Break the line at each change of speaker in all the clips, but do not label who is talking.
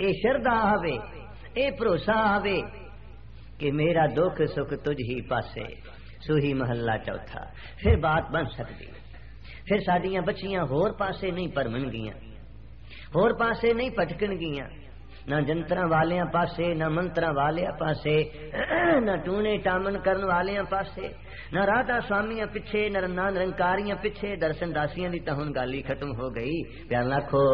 ये श्रद्धा आवे, ये भरोसा आवे कि मेरा दुख सुख तुझ ही पासे। सूही महला चौथा। फिर बात बन सकती, फिर साडियां बच्चियां होर पासे नहीं भरमणगियां, होर पासे नहीं भटकणगियां, ना जंतरां वालियां पासे, ना मंत्रां वालियां पासे, ना टूने टामन करन वालियां पासे, ना राधा स्वामियां पिछे, ना निरंकारियां पिछे। दर्शन दासियां दी तां हुण गल ही खत्म हो गई। प्यार लाखो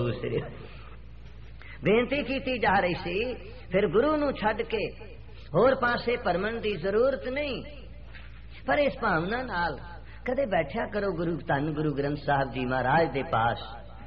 बेनती कीती जा रही सी, फिर गुरु नूं छड्ड के होर पासे भरमण दी जरूरत नहीं। पर इस भावना नाल कदे बैठा करो गुरु धन गुरु ग्रंथ साहब जी महाराज दे पास,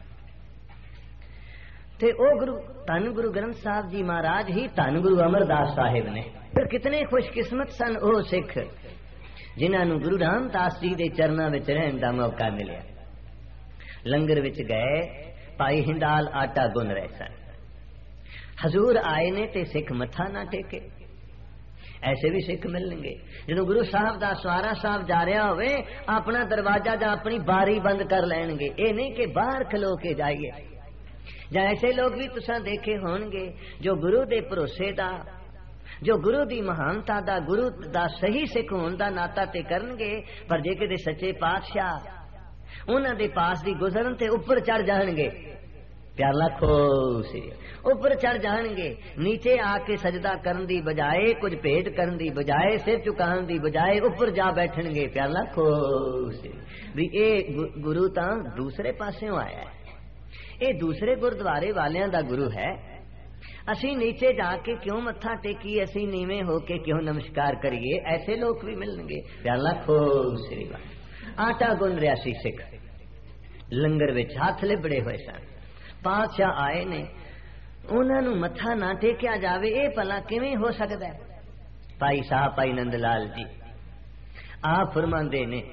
ते ओ गुरु धन गुरु ग्रंथ साहब जी महाराज ही धन गुरु अमरदास साहिब ने। फिर कितने खुशकिस्मत सन ओ सिख जिन्हां नूं गुरु रामदास जी दे चरनां विच रहण दा मौका मिलिया। लंगर विच गए, भाई हिंदाल आटा गुन रहे सन। हजूर आए ने ते सिख मत्था ना टेके। ऐसे भी सिख मिलणगे जो गुरु साहब दा सवारा साहब जा रहा होवे, अपना दरवाजा जां अपनी बारी बंद कर लैणगे। ये नहीं कि बाहर खलो के जाइए। जां ऐसे लोग भी तुसां देखे होणगे जो गुरु दे भरोसे दा, जो गुरु दी महानता दा, गुरु दा सही सिख होण दा नाता ते करनगे, पर जे किते सच्चे पातशाह उन्हां दे पास दी गुजरन ते ऊपर चढ़ जाणगे। प्यार लाखो सी ऊपर चढ़ जाणगे, नीचे आके सजदा करन दी बजाए, कुछ भेंट करन दी बजाए, सिर झुकाउण दी बजाए ऊपर जा बैठणगे। प्यार लाखो सी भी ये गुरु तां दूसरे पासेओं आया है, ये दूसरे गुरुद्वारे वालियां दा गुरु है। असी नीचे जाके क्यों मत्था टेकी, असी नीवे होके क्यों नमस्कार करिए। ऐसे लोग भी मिलणगे। प्यार लाखो श्री आटा गुन रिया सी सिख, लंगर विच हथ लिबड़े होए सन। पातशाह आए ने, उन्हां नूं मत्था ना टेकिया जावे, ये भला किवें हो सकदा है। भाई साहब भाई नंद लाल जी आप फरमांदे ने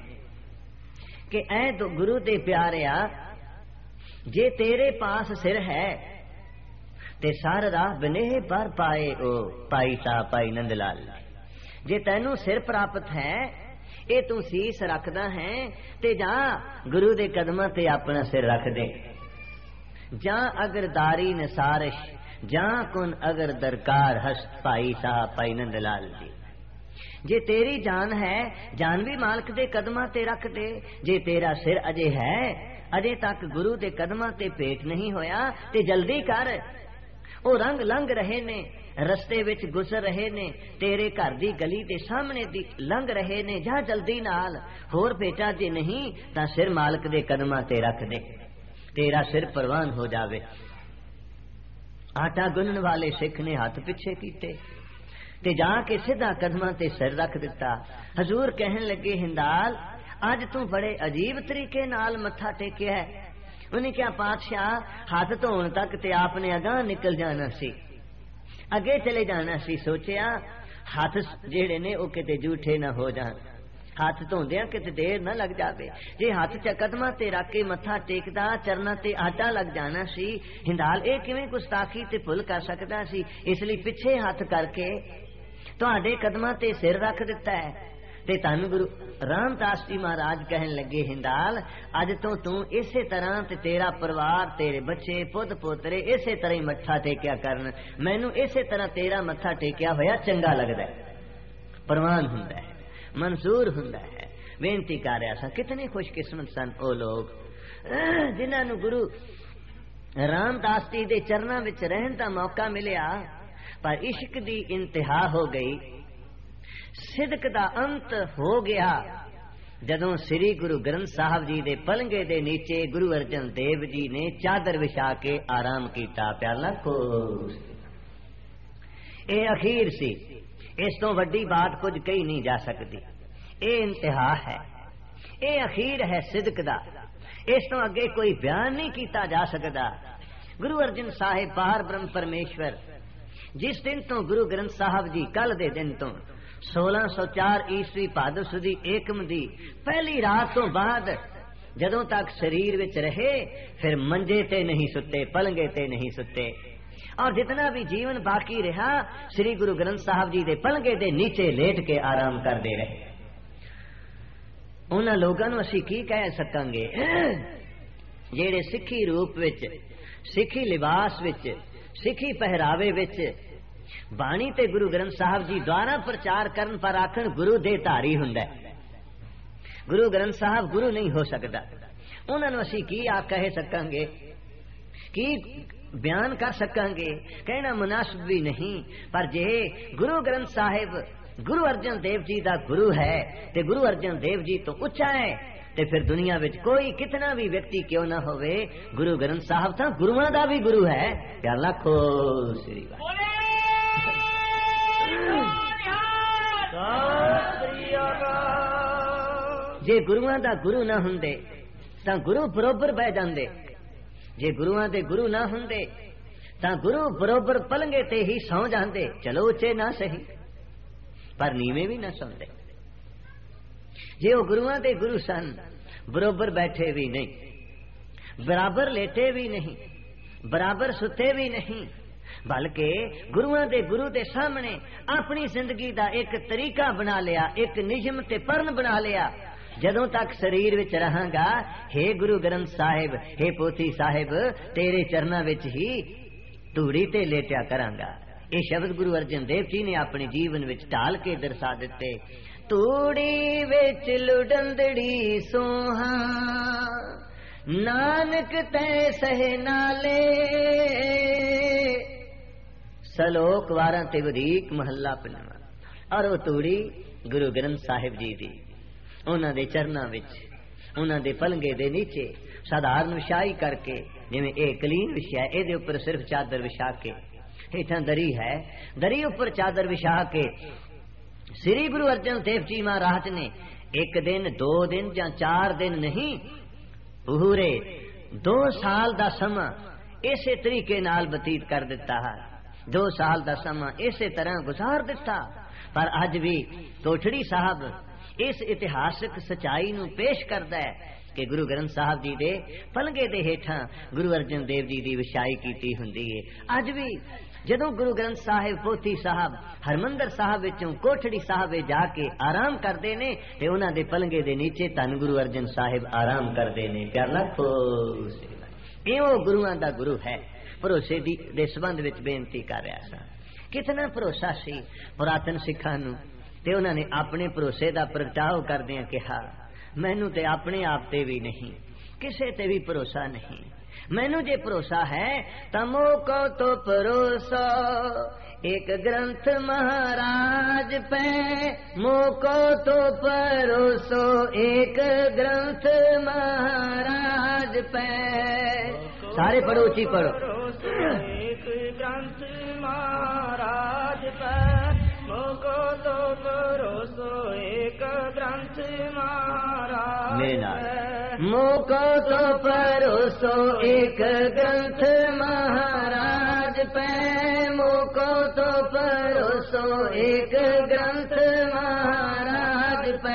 कि ऐ तो गुरु दे प्यारिया, जे तेरे पास सिर है ते सार राह बनेह पर पाए। ओ भाई साहब भाई नंद लाल, जे तैनू सिर प्राप्त है, ये तू सीस रखदा है, ते जा गुरु दे कदमां ते अपना सिर रख दे। जा अगर दारी नसारिश, जा कुन अगर दरकार हस्त। भाई साहब भाई नंद लाल जी, जे तेरी जान है, जान भी मालक दे कदमां ते रख दे। जे तेरा सिर अजे है, अजे तक गुरु दे कदमां ते पेट नहीं होया, ते जल्दी कर। ओ रंग लंघ रहे ने, रस्ते विच गुजर रहे ने, तेरे घर दी गली दे सामने दी लंघ रहे ने, जा जल्दी नाल। होर बेटा जे नहीं तां सिर मालक दे कदमां ते रख दे, तेरा सिर परवान हो जावे। आटा गुनन वाले सिख ने हाथ पिछे कीते ते जाके सीधा कदमां ते सिर रख दिता। हजूर कहन लगे, हिंदाल अज तू बड़े अजीब तरीके नाल मत्था टेकिया है। उन्हें क्या पातशाह, हाथ धोण तक ते आपने अगां निकल जाना सी, अगे चले जाना सी। सोचिया हाथ जेड़े ने ओ किते झूठे ना हो जान, हाथ धोंदियां किते देर ना लग जावे। जे हाथ च कदमां ते रख के मत्था टेकदा, चरना ते आटा लग जाना सी। हिंदाल ये किवें गुस्ताखी ते भुल कर सकदा सी। इसलिए पिछे हाथ करके तुहाडे कदमां ते सिर रख दिता है। ते धन गुरु रामदास जी महाराज कहन लगे, हिंदाल अज तो तू इसे तरह ते तेरा परिवार, तेरे बच्चे पुत पोतरे इसे तरह ही मत्था टेकिया करन। मैनू इसे तरह तेरा मत्था टेकिया होया चंगा लगदा है, परवान हुंदा है, मंजूर हुंदा है। बेनती कर रहा सा, कितने खुशकिस्मत सन ओ लोग जिन्हां नूं गुरु रामदास जी दे चरनां विच रहन दा मौका मिलिया, पर इश्क दी इंतहा हो गई, सिदक दा अंत हो गया। जदों श्री गुरु ग्रंथ साहब जी दे पलंगे दे नीचे गुरु अर्जन देव जी ने चादर विछा के आराम कीता। प्यार लाखो ए अखीर सी, इस तो वड्डी बात कुछ कही नहीं जा सकती। ए इंतहा है, ए अखीर है सिदक दा, इस तो अगे कोई बयान नहीं किया जा सकता। गुरु अर्जन साहिब बाहर ब्रह्म परमेश्वर जिस दिन तो गुरु ग्रंथ साहब जी कल दे दिन तो 1604 ईस्वी भादो सुदी एकम दी पहली रात तो बाद जदों तक शरीर विच रहे, फिर मंजे ते नहीं सुते, पलंगे ते नहीं सुते, और जितना भी जीवन बाकी रहा श्री गुरु ग्रंथ साहब जी दे पलंगे दे नीचे लेट के आराम करते रहे। उन्हां लोगां नूं असीं की कह सकांगे जेड़े सिक्खी रूप विच, सिक्खी लिबास विच, सिखी पहरावे विच बाणी ते गुरु ग्रंथ साहब जी द्वारा प्रचार करन पर आखण गुरु दे धारी हुंदा है। गुरु ग्रंथ साहब गुरु नहीं हो सकता। उन्होंने असी की आ कह सकांगे, की बयान कर सकांगे, कहना मुनासिब भी नहीं। पर जे गुरु ग्रंथ साहिब गुरु अर्जन देव जी दा गुरु है ते गुरु अर्जन देव जी तो उच्चा है, ते फिर दुनिया विच कोई कितना भी व्यक्ति क्यों ना होवे, गुरु ग्रंथ साहब तां गुरुआं दा भी गुरु है। प्यार लाखो श्री जे गुरुआं दा गुरु ना हुंदे तां गुरु बरोबर बह जांदे, जे गुरुआं दे गुरु ना हुंदे तां गुरु बरोबर पलंगे ते ही सौ जांदे। चलो उच्चे ना सही पर नीवे भी ना सौंदे। जे वो गुरुआं दे गुरु सन बरोबर बैठे भी नहीं, बराबर लेटे भी नहीं, बराबर सुते भी नहीं, बल्कि गुरुआं दे गुरु दे सामने अपनी जिंदगी दा एक तरीका बना लिया, एक नियम ते परन बना लिया। जदों तक शरीर विच रहांगा, हे गुरु ग्रंथ साहिब, हे पोथी साहिब, तेरे चरनां विच ही धूड़ी ते लेटिया करांगा। ये शब्द गुरु अर्जन देव जी ने अपने जीवन विच ढाल के दर्शा दिते। धूड़ी विच लुडंदड़ी सोहा नानक तै सहे नाले, सलोक 12 ते वधीक महला पंजवां। और वो धूड़ी गुरु ग्रंथ साहिब जी दी उन्हां दे चरनां विच, उन्हां दे पलंगे दे नीचे साधारण विछाई करके, जिवें एक कलीन विछा है, इहदे उपर सिर्फ चादर विछा के, हेठां दरी है, दरी उपर चादर विछा के श्री गुरु अर्जन देव जी महाराज ने एक दिन, 2 दिन या 4 दिन नहीं, पूरे 2 साल दा समा इसे तरीके नाल बतीत कर दिता है। 2 साल दा समा इसे तरह गुजार दिता। पर अज भी कोठड़ी साहब इस इतिहासक सच्चाई नूं पेश करदा है कि गुरु ग्रंथ साहब जी दे पलंगे दे हेठां गुरु अर्जन देव जी दी विछाई कीती हुंदी है। अज भी जदों गुरु ग्रंथ साहिब पोथी साहब हरमंदर साहब विचों कोठड़ी साहब जाके आराम करते ने ते उन्हां दे पलंगे दे नीचे धन गुरु अर्जन साहिब आराम करते ने। प्यार लाखो इहो गुरुआं दा गुरु है। भरोसे दी दे संबंध विच बेनती कर रहा सा। कितना भरोसा सी पुरातन सिखां नूं, ते उन्हां ने अपने भरोसे दा प्रगटाव करदिआं कहा, मैनू ते अपने आप ते भी नहीं, किसे ते भी भरोसा नहीं। मैनू जे भरोसा है तमो को तो भरोसा एक ग्रंथ महाराज पे, मोको तो भरोसो एक ग्रंथ महाराज पे। सारे पढ़ो, ऊंची पढ़ो।
एक ग्रंथ महाराज पे, मोको तो भरोसो एक ग्रंथ महाराज पे।
मोको तो भरोसो एक ग्रंथ महाराज पे, मोको तो भरोसो एक ग्रंथ महाराज पे।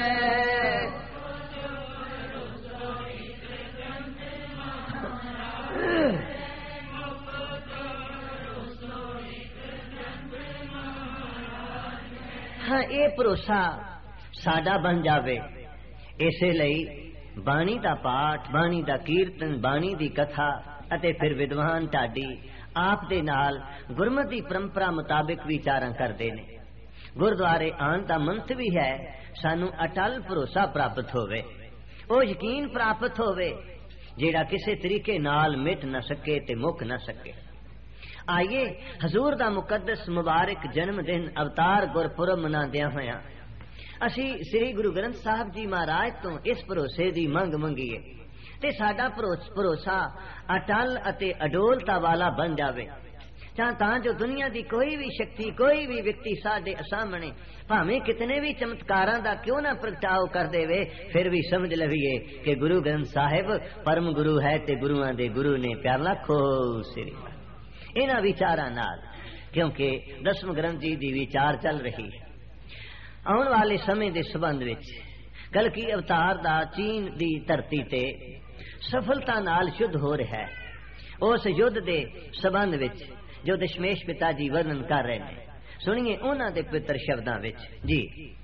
हाँ, ये भरोसा साडा बन जावे। इसे लई बाणी दा पाठ, बाणी दा कीर्तन, बाणी दी कथा अते फिर विद्वान ढाडी आप दे नाल गुरमत दी परंपरा मुताबिक विचारां करदे ने। गुरुद्वारे आन दा मंत भी है सानू अटल भरोसा प्राप्त होवे, ओ यकीन प्राप्त होवे जेड़ा किसी तरीके नाल मिट न सके ते मुक न सके। आइए हजूर दा मुकद्दस मुबारक जन्म दिन अवतार गुरपुरब मनादियां होया असी श्री गुरु ग्रंथ साहब जी महाराज तो इस भरोसे दी मंग मंगीए ते साडा भरोसा अटल अते अडोलता वाला बन जावे, तां जो दुनिया दी कोई भी शक्ति, कोई भी व्यक्ति साडे सामने भावें कितने भी चमत्कारां दा क्यों ना प्रगटाव कर देवे, फिर भी समझ लवीए कि गुरु ग्रंथ साहिब परम गुरु है ते गुरुआं दे गुरु ने। प्यार लाखो श्री इन्हां विचारां नाल, क्योंकि 10वें ग्रंथ जी दी विचार चल रही है। आने वाले समय के संबंध विच कलकी अवतार दा चीन दी धरती ते सफलता नाल युद्ध हो रहा है। उस युद्ध दे संबंध विच जो दशमेश पिता जी वर्णन कर रहे हैं, सुनिए उन्हां दे पवित्र शब्दां विच जी।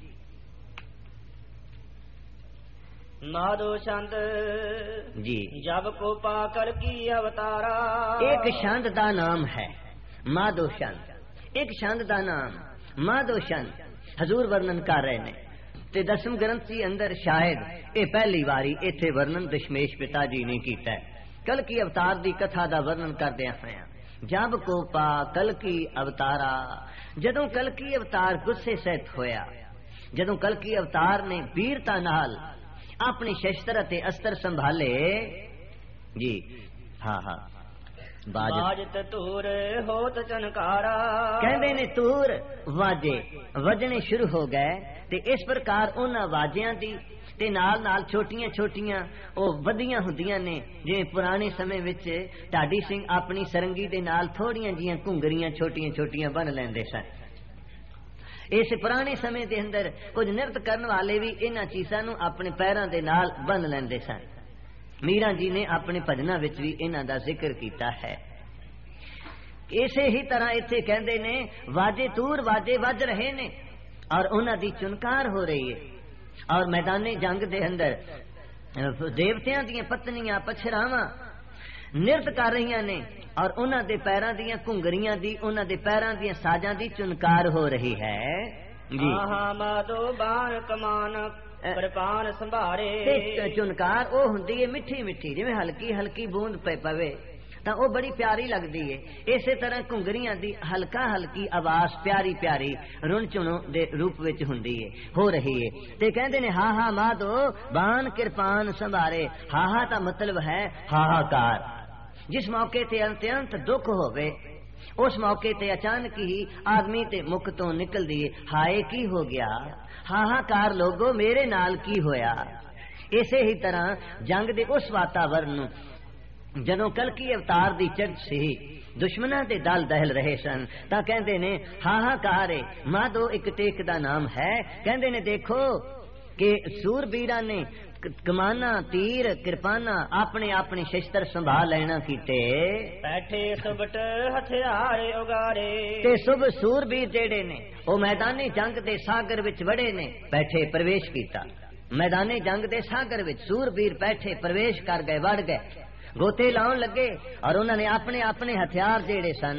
नादो छंद
जी,
जब को पाकर की अवतारा।
एक छंद दा नाम है माधो छंद एक छंद का नाम माधो छंद हजूर वर्णन कर रहे ने ते दसम ग्रंथ जी अंदर शायद ये पहली बारी इत्थे वर्णन दशमेश पिता जी ने कीता है। कल की अवतार दी कथा दा वर्णन करदे आया जब को पा कल की अवतारा जदों कल की अवतार गुस्से सहित होया जदों कल की अवतार ने वीरता नाल अपने शस्त्र ते अस्त्र संभाले जी हाँ हाँ
बाजत तूर होत चनकारा
कहते ने तूर वाजे वजने शुरू हो गए ते इस प्रकार उन्हां वाजियां दी ते नाल नाल छोटियां छोटियां ओ वधियां हुंदियां ने जिवें पुराने समय विच ढाडी सिंह अपनी सरंगी दे नाल थोड़ियां जियां घुंगरियां छोटियां छोटियां बन लैंदे सन। इस पुराने समय दे अंदर कुछ नृत करन वाले भी इन्हां चीज़ां नूं अपने पैरां दे नाल बन लैंदे सन। मीरा जी ने अपने भजनां विच भी इन्हां दा जिक्र कीता है। इसे ही तरह इत्थे कहंदे ने वाजे तूर वाजे वज रहे ने और उन्हां दी चुनकार हो रही है और मैदाने जंग दे अंदर देवतियां दियां पत्नियां पछरावां नृत कर रही ने और उन्हां दे पैरां दियां घुंगरियां दी उन्हां दे पैरां दियां साजां दी चुनकार हो रही है जी।
माधो बाण कमान कृपान संभारे
ते चुनकार ओ हुंदी है मिठी मिठी जिवें हल्की हल्की बूंद पे पवे तां ओ बड़ी प्यारी लगदी है। इसे तरह घुंगरियां दी हल्का हल्की आवाज प्यारी प्यारी रुण चुणो दे रूप विच हुंदी है हो रही है। ते कहंदे ने हा हा माधो बाण कृपान संभारे हा हा दा मतलब है हाहाकार। जिस मौके ते अत्यंत दुख होवे उस मौके ते अचानक ही आदमी ते मुख तो निकलदी है हाय की हो गया हाहाकार लोगो मेरे नाल की होया। इसे ही तरह जंग दे उस वातावरण जदों कल की अवतार दी चर्च सी दुश्मनां दे दल दहल रहे सन तां कहंदे ने हाहाकार है माधो एक टेक दा नाम है। कहंदे ने देखो कि सूरबीरां ने कमाना तीर कृपाना अपने अपने शस्त्र संभाल लेना कीते
बैठे सुबट हथियार उगारे
ते सुब सूरबीर जेड़े ने ओ मैदानी जंग दे सागर विच वड़े ने बैठे प्रवेश कीता। मैदानी जंग दे सागर विच सूरबीर बैठे प्रवेश कर गए वड़ गए गोते लाउन लगे और उन्होंने अपने अपने हथियार जेड़े सन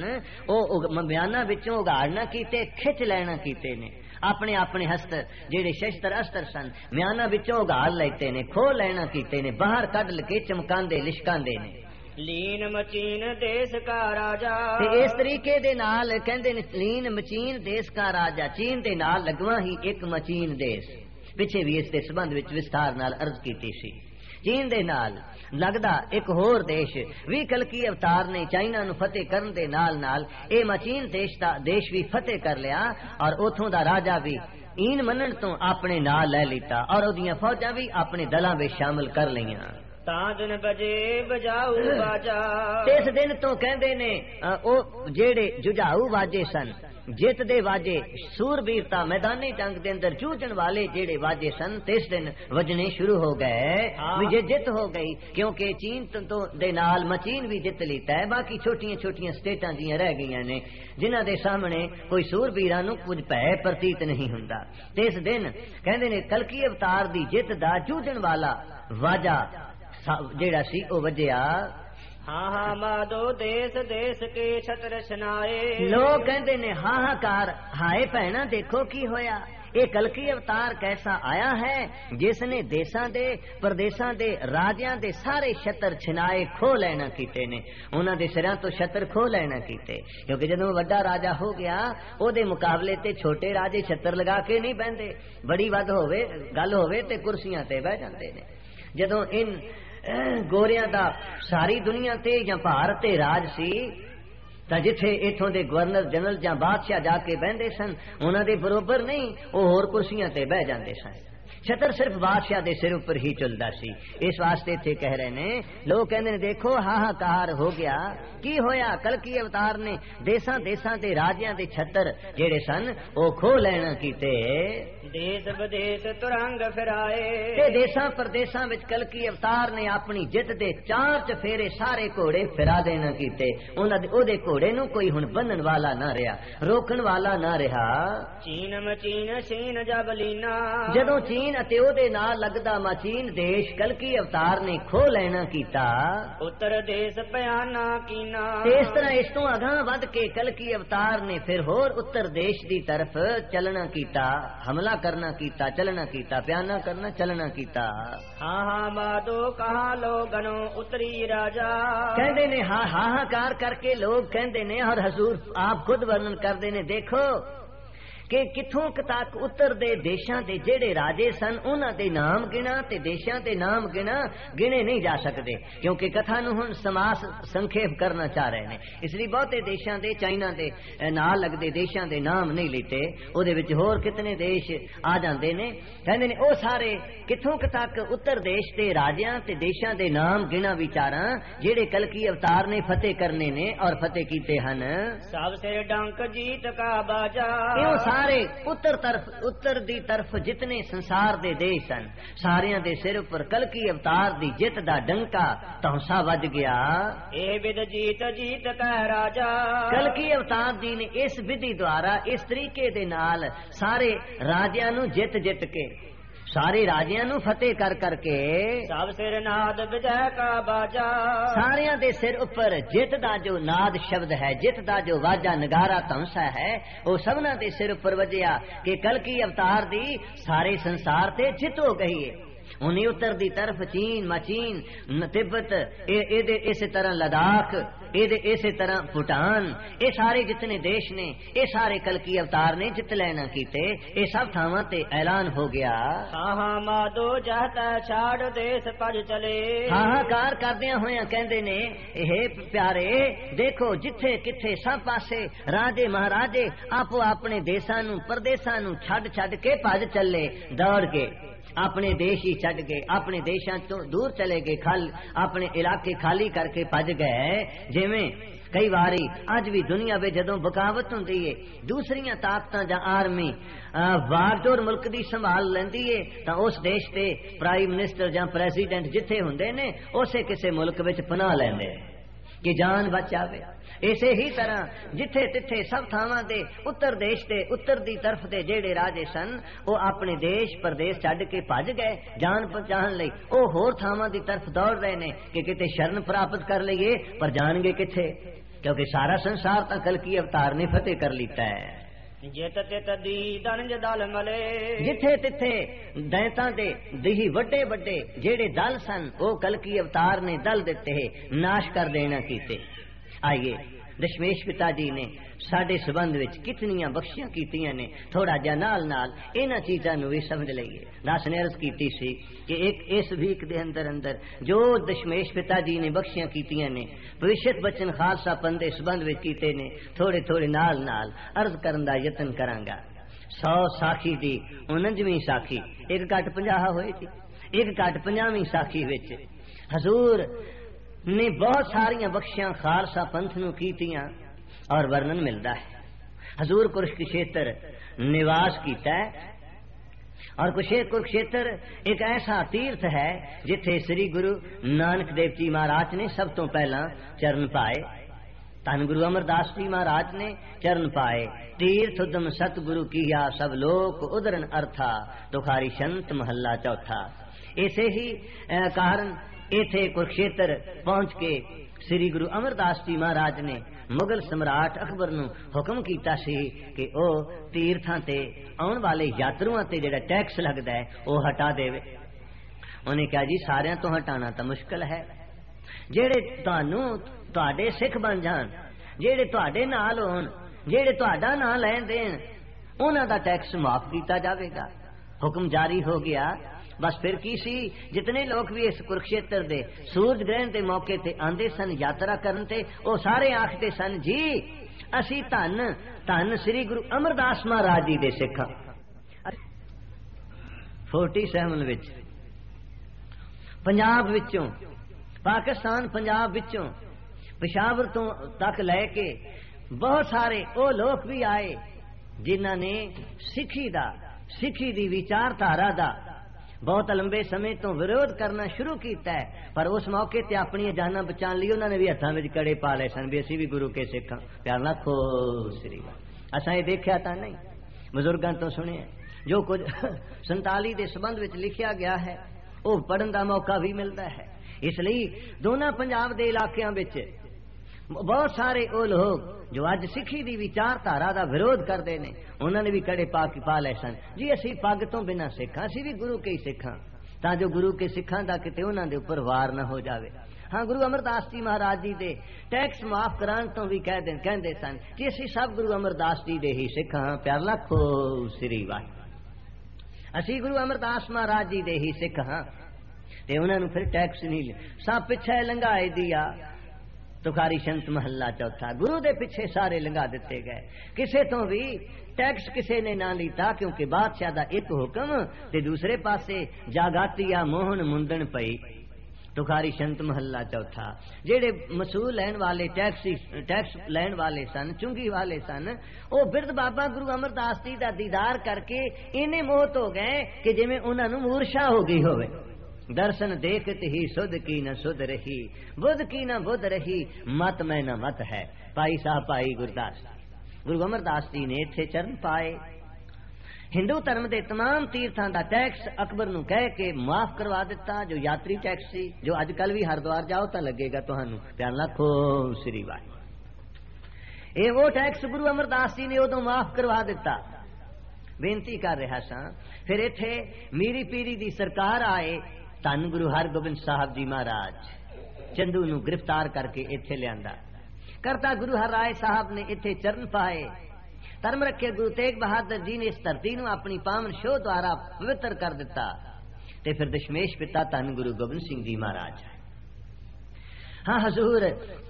ओ म्याना विचों उगाड़ना कीते खिच लेना कीते ने अपने अपने हस्त्र जेड़े शस्त्र अस्त्र सन म्याना विचों उगाड़ लेते ने खो लेना कीते ने बाहर कढ के चमकांदे लिशकांदे ने
लीन मचीन देश का राजा
ते इस तरीके दे नाल कहंदे ने लीन मचीन देश का राजा चीन दे नाल लगवा ही एक मचीन देश पिछे भी इस दे संबंध विच विस्तार नाल अर्ज कीती सी। चीन दे नाल लगदा एक होर देश भी कलकी अवतार ने चाइना नूं फतेह करन दे नाल नाल ए मचीन देश भी फतेह कर लिया और उथों दा राजा भी ईन मनण तो अपने नाल ले लीता और ओदियां फौजां भी अपने दलां विच शामिल कर लईयां।
ताजन बजे बजाऊ बाजा
इस दिन तो कहंदे ने ओ जेड़े जुझाऊ वाजे सन जित दे वाजे सूरबीरता मैदानी जंग दे अंदर जूझण वाले जेड़े वाजे सन इस दिन वजने शुरू हो गए विजय जित हो गई क्योंकि चीन तो दे नाल मचीन भी जित लीता है। बाकी छोटियां छोटियां स्टेटां जियां रह गईयां ने जिन्हां दे सामने कोई सूरबीरां नूं कुछ भय प्रतीत नहीं हुंदा। ते इस दिन कहंदे ने कलकी अवतार दी जित दा जूझण वाला वाजा जेड़ा सी ओ वजया
हाँ माधो देश देश के छत्र छनाए
लोग कहते ने हाहाकार हाय भैना देखो की होया ये कलकी अवतार कैसा आया है जिसने देशां दे प्रदेशां दे राजियां दे सारे छत्र छिनाए खो लेना कीते ने उन्हां दे सिरां तो छत्र खो लेना कीते क्योंकि जदों वड्डा राजा हो गया ओदे मुकाबले ते छोटे राजे छत्र लगा के नहीं बहंदे बड़ी वध होवे गल होवे ते कुर्सियां ते बह जांदे ने। जदों इन गोरियां दा सारी दुनिया ते या भारत ते राज सी तां जिथे इथों दे गवर्नर जनरल या बादशाह जाके बहंदे सन उन्हां दे बरोबर नहीं ओ होर कुर्सियां ते बह जांदे सन। छतर सिर्फ बादशाह दे सिर ऊपर ही चलदा सी। इस वास्ते इत्थे कह रहे ने लोग कहंदे ने देखो हाहाकार हो गया की होया कलकी अवतार ने देसां देसां दे राजियां दे छतर जेड़े सन ओ खो लेना कीते
देश विदेश तुरंग फिराए
ते देसां प्रदेसां विच कलकी अवतार ने अपनी जित दे चार चफेरे सारे घोड़े फिरा देना कीते उन्हां दे ओदे घोड़े नूं कोई हुण बन्नण वाला ना रहा रोकण वाला ना रहा।
चीन मचीन सीन जबलीना
जदों चीन ਚੀਨ ਅਤੇ ਉਹਦੇ ਨਾਲ ਲੱਗਦਾ ਮਾਚੀਨ ਦੇਸ਼ ਕਲਕੀ ਅਵਤਾਰ ਨੇ ਖੋਹ ਲੈਣਾ ਕੀਤਾ।
ਉੱਤਰ ਦੇਸ਼ ਭਿਆਨਾ ਕੀਨਾ।
ਤੇ ਇਸ ਤਰ੍ਹਾਂ ਇਸ ਤੋਂ ਅਗਾਂਹ ਵੱਧ ਕੇ ਕਲਕੀ ਅਵਤਾਰ ਨੇ ਫਿਰ ਹੋਰ ਉੱਤਰ ਦੇਸ਼ ਦੀ ਤਰਫ ਚੱਲਣਾ ਕੀਤਾ, ਹਮਲਾ ਕਰਨਾ ਕੀਤਾ, ਚੱਲਣਾ ਕੀਤਾ, ਪਿਆਨਾ ਕਰਨਾ, ਚੱਲਣਾ ਕੀਤਾ।
ਹਾਂ ਮਾਦੋ ਕਹਾ ਲੋਗਨੋ ਉਤਰੀ ਰਾਜਾ।
ਕਹਿੰਦੇ ਨੇ ਹਾਹਾਕਾਰ ਕਰਕੇ ਲੋਕ ਕਹਿੰਦੇ ਨੇ, ਔਰ ਹਜ਼ੂਰ ਆਪ ਖੁਦ ਵਰਣਨ ਕਰਦੇ ਨੇ, ਦੇਖੋ ਕਿ ਕਿੱਥੋਂ ਤੱਕ ਉੱਤਰ ਦੇ ਦੇਸ਼ਾਂ ਦੇ ਜਿਹੜੇ ਰਾਜੇ ਸਨ ਉਹਨਾਂ ਦੇ ਨਾਮ ਗਿਣਾ ਤੇ ਦੇਸ਼ਾਂ ਦੇ ਨਾਮ ਗਿਣੇ ਨਹੀਂ ਜਾ ਸਕਦੇ, ਕਿਉਂਕਿ ਕਥਾ ਨੂੰ ਹੁਣ ਸਮਾਸ ਸੰਖੇਪ ਕਰਨਾ ਚਾਹ ਰਹੇ ਨੇ। ਇਸ ਲਈ ਬਹੁਤੇ ਦੇਸ਼ਾਂ ਦੇ, ਚਾਈਨਾ ਦੇ ਨਾਲ ਲੱਗਦੇ ਦੇਸ਼ਾਂ ਦੇ ਨਾਮ ਨਹੀਂ ਲਿੱਤੇ, ਉਹਦੇ ਵਿੱਚ ਹੋਰ ਕਿਤਨੇ ਦੇਸ਼ ਆ ਜਾਂਦੇ ਨੇ। ਕਹਿੰਦੇ ਨੇ ਉਹ ਸਾਰੇ ਕਿੱਥੋਂ ਤੱਕ ਉੱਤਰ ਦੇਸ਼ ਦੇ ਰਾਜਿਆਂ ਤੇ ਦੇਸ਼ਾਂ ਦੇ ਨਾਮ ਗਿਣਾ ਵਿਚਾਰਾਂ ਜਿਹੜੇ ਕਲਕੀ ਅਵਤਾਰ ਨੇ ਫਤਿਹ ਕਰਨੇ ਨੇ ਔਰ ਫਤਿਹ ਕੀਤੇ ਹਨ।
ਸਭ ਸਿਰ ਡੰਕ ਜੀਤ ਕਾ ਬਾਜਾ।
ਸਾਰੇ ਉੱਤਰ ਦੀ ਤਰਫ ਜਿਤਨੇ ਸੰਸਾਰ ਦੇ ਦੇਸ਼ ਸਨ ਸਾਰਿਆਂ ਦੇ ਸਿਰ ਉੱਪਰ ਕਲਕੀ ਅਵਤਾਰ ਦੀ ਜਿੱਤ ਦਾ ਡੰਕਾ ਧੌਂਸਾ ਵੱਜ ਗਿਆ।
ਇਹ ਵਿਦ ਜੀਤ ਜੀਤ ਕਾ ਰਾਜਾ।
ਕਲਕੀ ਅਵਤਾਰ ਜੀ ਨੇ ਇਸ ਵਿਧੀ ਦੁਆਰਾ ਇਸ ਤਰੀਕੇ ਦੇ ਨਾਲ ਸਾਰੇ ਰਾਜਿਆਂ ਨੂੰ ਜਿੱਤ ਕੇ, ਸਾਰੇ ਰਾਜਿਆਂ ਨੂੰ ਫਤਿਹ ਕਰ ਕਰਕੇ,
ਸਭ ਸਿਰ ਨਾਦ ਵਿਜੈ ਕਾ ਬਾਜਾ।
ਸਾਰਿਆਂ ਦੇ ਸਿਰ ਉੱਪਰ ਜਿੱਤ ਦਾ ਜੋ ਨਾਦ ਸ਼ਬਦ ਹੈ, ਜਿੱਤ ਦਾ ਜੋ ਵਾਜਾ ਨਗਾਰਾ ਧੌਂਸਾ ਹੈ, ਉਹ ਸਭਨਾਂ ਦੇ ਸਿਰ ਉੱਪਰ ਵਜਿਆ ਕਿ ਕਲਕੀ ਅਵਤਾਰ ਦੀ ਸਾਰੇ ਸੰਸਾਰ ਤੇ ਜਿੱਤ ਹੋ ਗਈ ਹੈ। ਉਹਨੇ ਉੱਤਰ ਦੀ ਤਰਫ ਚੀਨ, ਮਾਚੀਨ, ਤਿੱਬਤ, ਇਹਦੇ ਇਸੇ ਤਰ੍ਹਾਂ ਲਦਾਖ, ਇਹਦੇ ਇਸੇ ਤਰ੍ਹਾਂ ਭੂਟਾਨ, ਇਹ ਸਾਰੇ ਜਿਤਨੇ ਦੇਸ਼ ਨੇ ਇਹ ਸਾਰੇ ਕਲਕੀ ਅਵਤਾਰ ਨੇ ਜਿੱਤ ਲੈਣਾ ਕੀਤੇ। ਇਹ ਸਭ ਥਾਵਾਂ ਤੇ ਐਲਾਨ ਹੋ ਗਿਆ।
ਹਾਂ ਮਾਦੋ ਜਹਤਾ ਛਾੜ ਦੇਸ਼ ਭਜ ਚਲੇ।
ਹਾਹਾਕਾਰ ਕਰਦਿਆਂ ਹੋਇਆਂ ਕਹਿੰਦੇ ਨੇ, ਇਹ ਪਿਆਰੇ ਦੇਖੋ ਜਿੱਥੇ ਕਿੱਥੇ ਸਭ ਪਾਸੇ ਰਾਜੇ ਮਹਾਰਾਜੇ ਆਪੋ ਆਪਣੇ ਦੇਸ਼ਾਂ ਨੂੰ, ਪਰਦੇਸਾਂ ਨੂੰ ਛੱਡ ਕੇ ਭੱਜ ਚੱਲੇ, ਦੌੜ ਕੇ ਆਪਣੇ ਦੇਸ਼ ਹੀ ਛੱਡ ਗਏ, ਆਪਣੇ ਦੇਸ਼ਾਂ ਤੋਂ ਦੂਰ ਚਲੇ ਗਏ, ਆਪਣੇ ਇਲਾਕੇ ਖਾਲੀ ਕਰਕੇ ਭੱਜ ਗਏ। ਜਿਵੇਂ ਕਈ ਵਾਰੀ ਅੱਜ ਵੀ ਦੁਨੀਆ ਵਿੱਚ ਜਦੋਂ ਬਗਾਵਤ ਹੁੰਦੀ ਹੈ, ਦੂਸਰੀਆਂ ਤਾਕਤਾਂ ਜਾਂ ਆਰਮੀ ਵਾਰਡੋਰ ਮੁਲਕ ਦੀ ਸੰਭਾਲ ਲੈਂਦੀ ਹੈ, ਤਾਂ ਉਸ ਦੇਸ਼ ਦੇ ਪ੍ਰਾਈਮ ਮਿਨਿਸਟਰ ਜਾਂ ਪ੍ਰੈਜ਼ੀਡੈਂਟ ਜਿੱਥੇ ਹੁੰਦੇ ਨੇ ਉਸੇ ਕਿਸੇ ਮੁਲਕ ਵਿੱਚ ਪਨਾਹ ਲੈਂਦੇ ਕਿ ਜਾਨ ਬਚ ਜਾਵੇ। ਇਸੇ ਹੀ ਤਰ੍ਹਾਂ ਜਿੱਥੇ ਤਿੱਥੇ ਸਭ ਥਾਵਾਂ ਦੇ ਉੱਤਰ ਦੇਸ਼ ਦੇ ਉੱਤਰ ਦੀ ਤਰਫ ਦੇ ਜਿਹੜੇ ਰਾਜੇ ਸਨ ਉਹ ਆਪਣੇ ਦੇਸ਼ ਪਰਦੇਸ ਛੱਡ ਕੇ ਭੱਜ ਗਏ ਜਾਨ ਬਚਾਉਣ ਲਈ। ਉਹ ਹੋਰ ਥਾਵਾਂ ਦੀ ਤਰਫ ਦੌੜ ਰਹੇ ਨੇ ਕਿ ਕਿਤੇ ਸ਼ਰਨ ਪ੍ਰਾਪਤ ਕਰ ਲਈਏ, ਪਰ ਜਾਣਗੇ ਕਿੱਥੇ, ਕਿਉਂਕਿ ਸਾਰਾ ਸੰਸਾਰ ਤਾਂ ਕਲਕੀ ਅਵਤਾਰ ਨੇ ਫਤਿਹ ਕਰ ਲਿੱਤਾ ਹੈ।
ਜਿਤ ਤਿਤ ਦੀ ਦਨਜ ਦਲ ਮਲੇ। ਜਿੱਥੇ
ਤਿੱਥੇ ਦੈਂਤਾਂ ਦੇ ਦਿਹੀ ਵੱਡੇ ਵੱਡੇ ਜਿਹੜੇ ਦਲ ਸਨ ਉਹ ਕਲਕੀ ਅਵਤਾਰ ਨੇ ਦਲ ਦਿੱਤੇ, ਨਾਸ਼ ਕਰ ਦੇਣਾ ਕੀਤੇ। ਆਈਏ ਦਸ਼ਮੇਸ਼ ਪਿਤਾ ਜੀ ਨੇ ਸਾਡੇ ਸੰਬੰਧ ਵਿੱਚ ਕਿਤਨੀਆਂ ਬਖਸ਼ੀਆਂ ਕੀਤੀਆਂ ਨੇ, ਥੋੜਾ ਜਿਹਾ ਨਾਲ ਇਹਨਾਂ ਚੀਜ਼ਾਂ ਨੂੰ ਵੀ ਸਮਝ ਲਈਏ। ਦਾਸ ਨੇ ਅਰਜ਼ ਕੀਤੀ ਸੀ ਕਿ ਇਸ ਵੀਕ ਦੇ ਅੰਦਰ ਜੋ ਦਸ਼ਮੇਸ਼ ਪਿਤਾ ਜੀ ਨੇ ਬਖਸ਼ੀਆਂ ਕੀਤੀਆਂ ਨੇ, ਭਵਿਸ਼ਯ ਬਚਨ ਖਾਲਸਾ ਪੰਥ ਦੇ ਸੰਬੰਧ ਵਿੱਚ ਕੀਤੇ ਨੇ, ਥੋੜੇ ਨਾਲ ਅਰਜ਼ ਕਰਨ ਦਾ ਯਤਨ ਕਰਾਂਗਾ। 100 ਸਾਖੀ ਦੀ 49ਵੀਂ ਸਾਖੀ, ਇੱਕ ਘੱਟ 50 ਹੋਏ ਸੀ, ਇੱਕ ਘੱਟ 50ਵੀਂ ਸਾਖੀ ਵਿੱਚ ਹਜ਼ੂਰ ਨੇ ਬਹੁਤ ਸਾਰੀਆਂ ਬਖਸ਼ੀਆਂ ਖਾਲਸਾ ਪੰਥ ਨੂੰ ਕੀਤੀਆਂ और वर्णन मिलता है। हजूर कुरुक्षेत्र निवास किया है और कुरुक्षेत्र एक ऐसा तीर्थ है जिथे श्री गुरु नानक देव जी महाराज ने सब तो पहला चरण पाए। धन गुरु अमरदास जी महाराज ने चरण पाए। तीर्थ उदम सतगुरु किया सब लोक उदरन अर्था, तुखारी संत महला चौथा। ऐसे ही कारण इथे कुरुक्षेत्र पहुंच के श्री गुरु अमरदास जी महाराज ने मुगल सम्राट अकबर नूं हुक्म कीता सी कि ओ तीर्थां ते आउण वाले यात्रुआं ते जिहड़ा टैक्स लगदा है ओ हटा देवे। उन्हें कहा जी सारियां तो हटाना तो मुश्किल है, जिहड़े तुहानूं तुहाडे सिख बन जाण, जिहड़े तुहाडे नाल होण, जिहड़े तुहाडा नाम लैण देण, उन्हां दा टैक्स माफ कीता जावेगा। हुक्म जारी हो गया। बस फिर की सी, जितने लोग भी इस कुरुक्षेत्र दे सूरज ग्रहण के मौके ते आंदे सन यात्रा करन ते ओ सारे आखते सन जी असी धन धन श्री गुरु अमरदास महाराज जी दे सिखां। 47 विच पंजाब विचों, पाकिस्तान पंजाब विचों, पेशावर तो तक लैके बहुत सारे ओ लोग भी आए जिन्हां ने सिखी दी विचारधारा दा बहुत लंबे समय तो विरोध करना शुरू किया है, पर उस मौके ते अपनी जाना बचाने लिए उन्होंने भी हथां विच कड़े पा ले सन भी असीं भी गुरु के सिख हां। प्यार ना खो श्री असां ये देखा तो नहीं, बुजुर्गां तो सुनिया जो कुछ 47 के संबंध में लिखा गया है वो पढ़न का मौका भी मिलता है। इसलिए दोनों पंजाब के इलाकों में बहुत सारे वो लोग जो अज सिखी की विचारधारा का विरोध करते हैं, उन्होंने भी कड़े पा ले सन जी असी पग तो बिना सिख, असी भी गुरु के ही सिख हाँ, तां जो गुरु के सिखां दा किते उन्हां दे उपर वार न हो जावे। हाँ, गुरु अमरदास जी महाराज जी दे टैक्स माफ कराने तो भी कहते सन कि असी सब गुरु अमरदास जी दे ही सिख हाँ। प्यार लाखो श्री वाह, असी गुरु अमरदास महाराज जी दे ही सिख हाँ, ते उन्होंने फिर टैक्स नहीं सब पिछे लंघाए दिया। तुखारी संत महला चौथा, गुरु दे पिछे सारे लंघा दिते गए, किसे तो भी टैक्स किसे ने ना लीता, क्योंकि बादशाह दा एक हुक्म ते दूसरे पासे जागातिया मोहन मुंदन पई। तुखारी संत महला चौथा, जेड़े मसूल लैन वाले टैक्स लैन वाले सन, चुंगी वाले सन, वो बिरध बाबा गुरु अमरदास जी दा दीदार करके इन्ने मोहत हो गए कि जिवें उन्हां नूं मूर्छा हो गई होवे। दर्शन देखत ही सुध की न सुध रही, बुध की न बुध रही, मत में न मत है। भाई साहब भाई गुरदास गुरु अमरदास जी ने इत्थे चरण पाए। हिंदू धर्म के तमाम तीर्थां दा टैक्स अकबर नूं कह के माफ करवा दिता, जो यात्री टैक्स सी, जो अजकल भी हरिद्वार जाओ तो लगेगा तुहानू। प्यार लाखो श्री वाह। ये वो टैक्स गुरु अमरदास जी ने उदों माफ करवा दिता। बेनती कर रहा सा, फिर इत्थे मीरी पीरी दी सरकार आए, धन गुरु हरगोबिंद साहब जी महाराज चंदू नूं गिरफ्तार करके इत्थे लियांदा। करता गुरु हर राय साहब ने इत्थे चरण पाए। धर्म रखे गुरु तेग बहादुर जी ने इस धरती नूं अपनी पावन शोह द्वारा पवित्र कर दिता। ते फिर दशमेश पिता धन गुरु गोबिंद सिंह जी महाराज। हाँ हजूर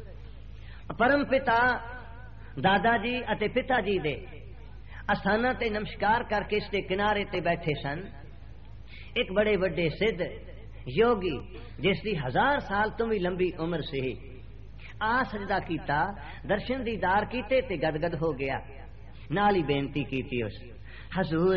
परम पिता दादा जी अते पिता जी दे अस्थाना ते नमस्कार करके इसके किनारे ते बैठे सन। एक बड़े बड़े सिद्ध योगी जिसकी 1000 साल तो भी लंबी उम्र से आ सजदा कीता, दर्शन दीदार कीते ते गदगद हो गया। नाल ही बेनती की उस हजूर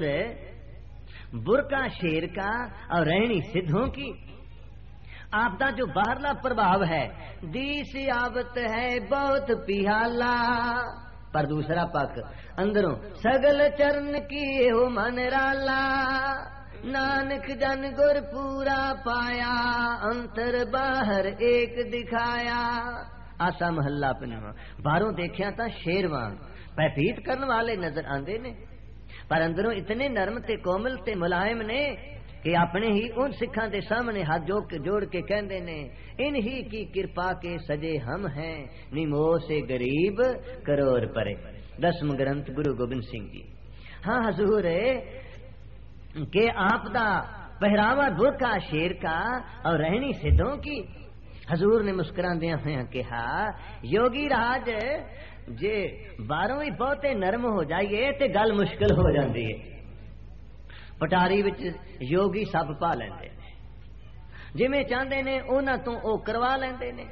बुरका शेर का और रहनी सिद्धों की। आपदा जो बाहरला प्रभाव है दी सियावत है बहुत पिहाला, पर दूसरा पक्ष अंदरों सगल चरण की हो मन राला। नानक जन गुर पूरा पाया, अंतर बाहर एक दिखाया। आसा महला पंजवां। बाहरों देखिया तो शेर वांग भयभीत करने वाले नजर आंदे ने, पर अंदरों इतने नरम ते कोमल ते मुलायम ने कि अपने ही उन सिखां दे सामने हाथ जोड़ के कहंदे ने, इन्हीं की कृपा के सजे हम हैं, निमो से गरीब करोड़ परे। 10वां ग्रंथ गुरु गोबिंद सिंह जी। हाँ हजूर के आपदा पहरावा बुरका शेर का और रहनी सिद्धों की। हजूर ने मुस्कुरांदे हुए कहा, योगी राज जे बारों ही बहुते नरम हो जाइए ते गल मुश्किल हो जाती है। पटारी विच योगी सब पा लेंदे ने, जिवें चाहते ने उन्हां तो ओ करवा लेंदे ने,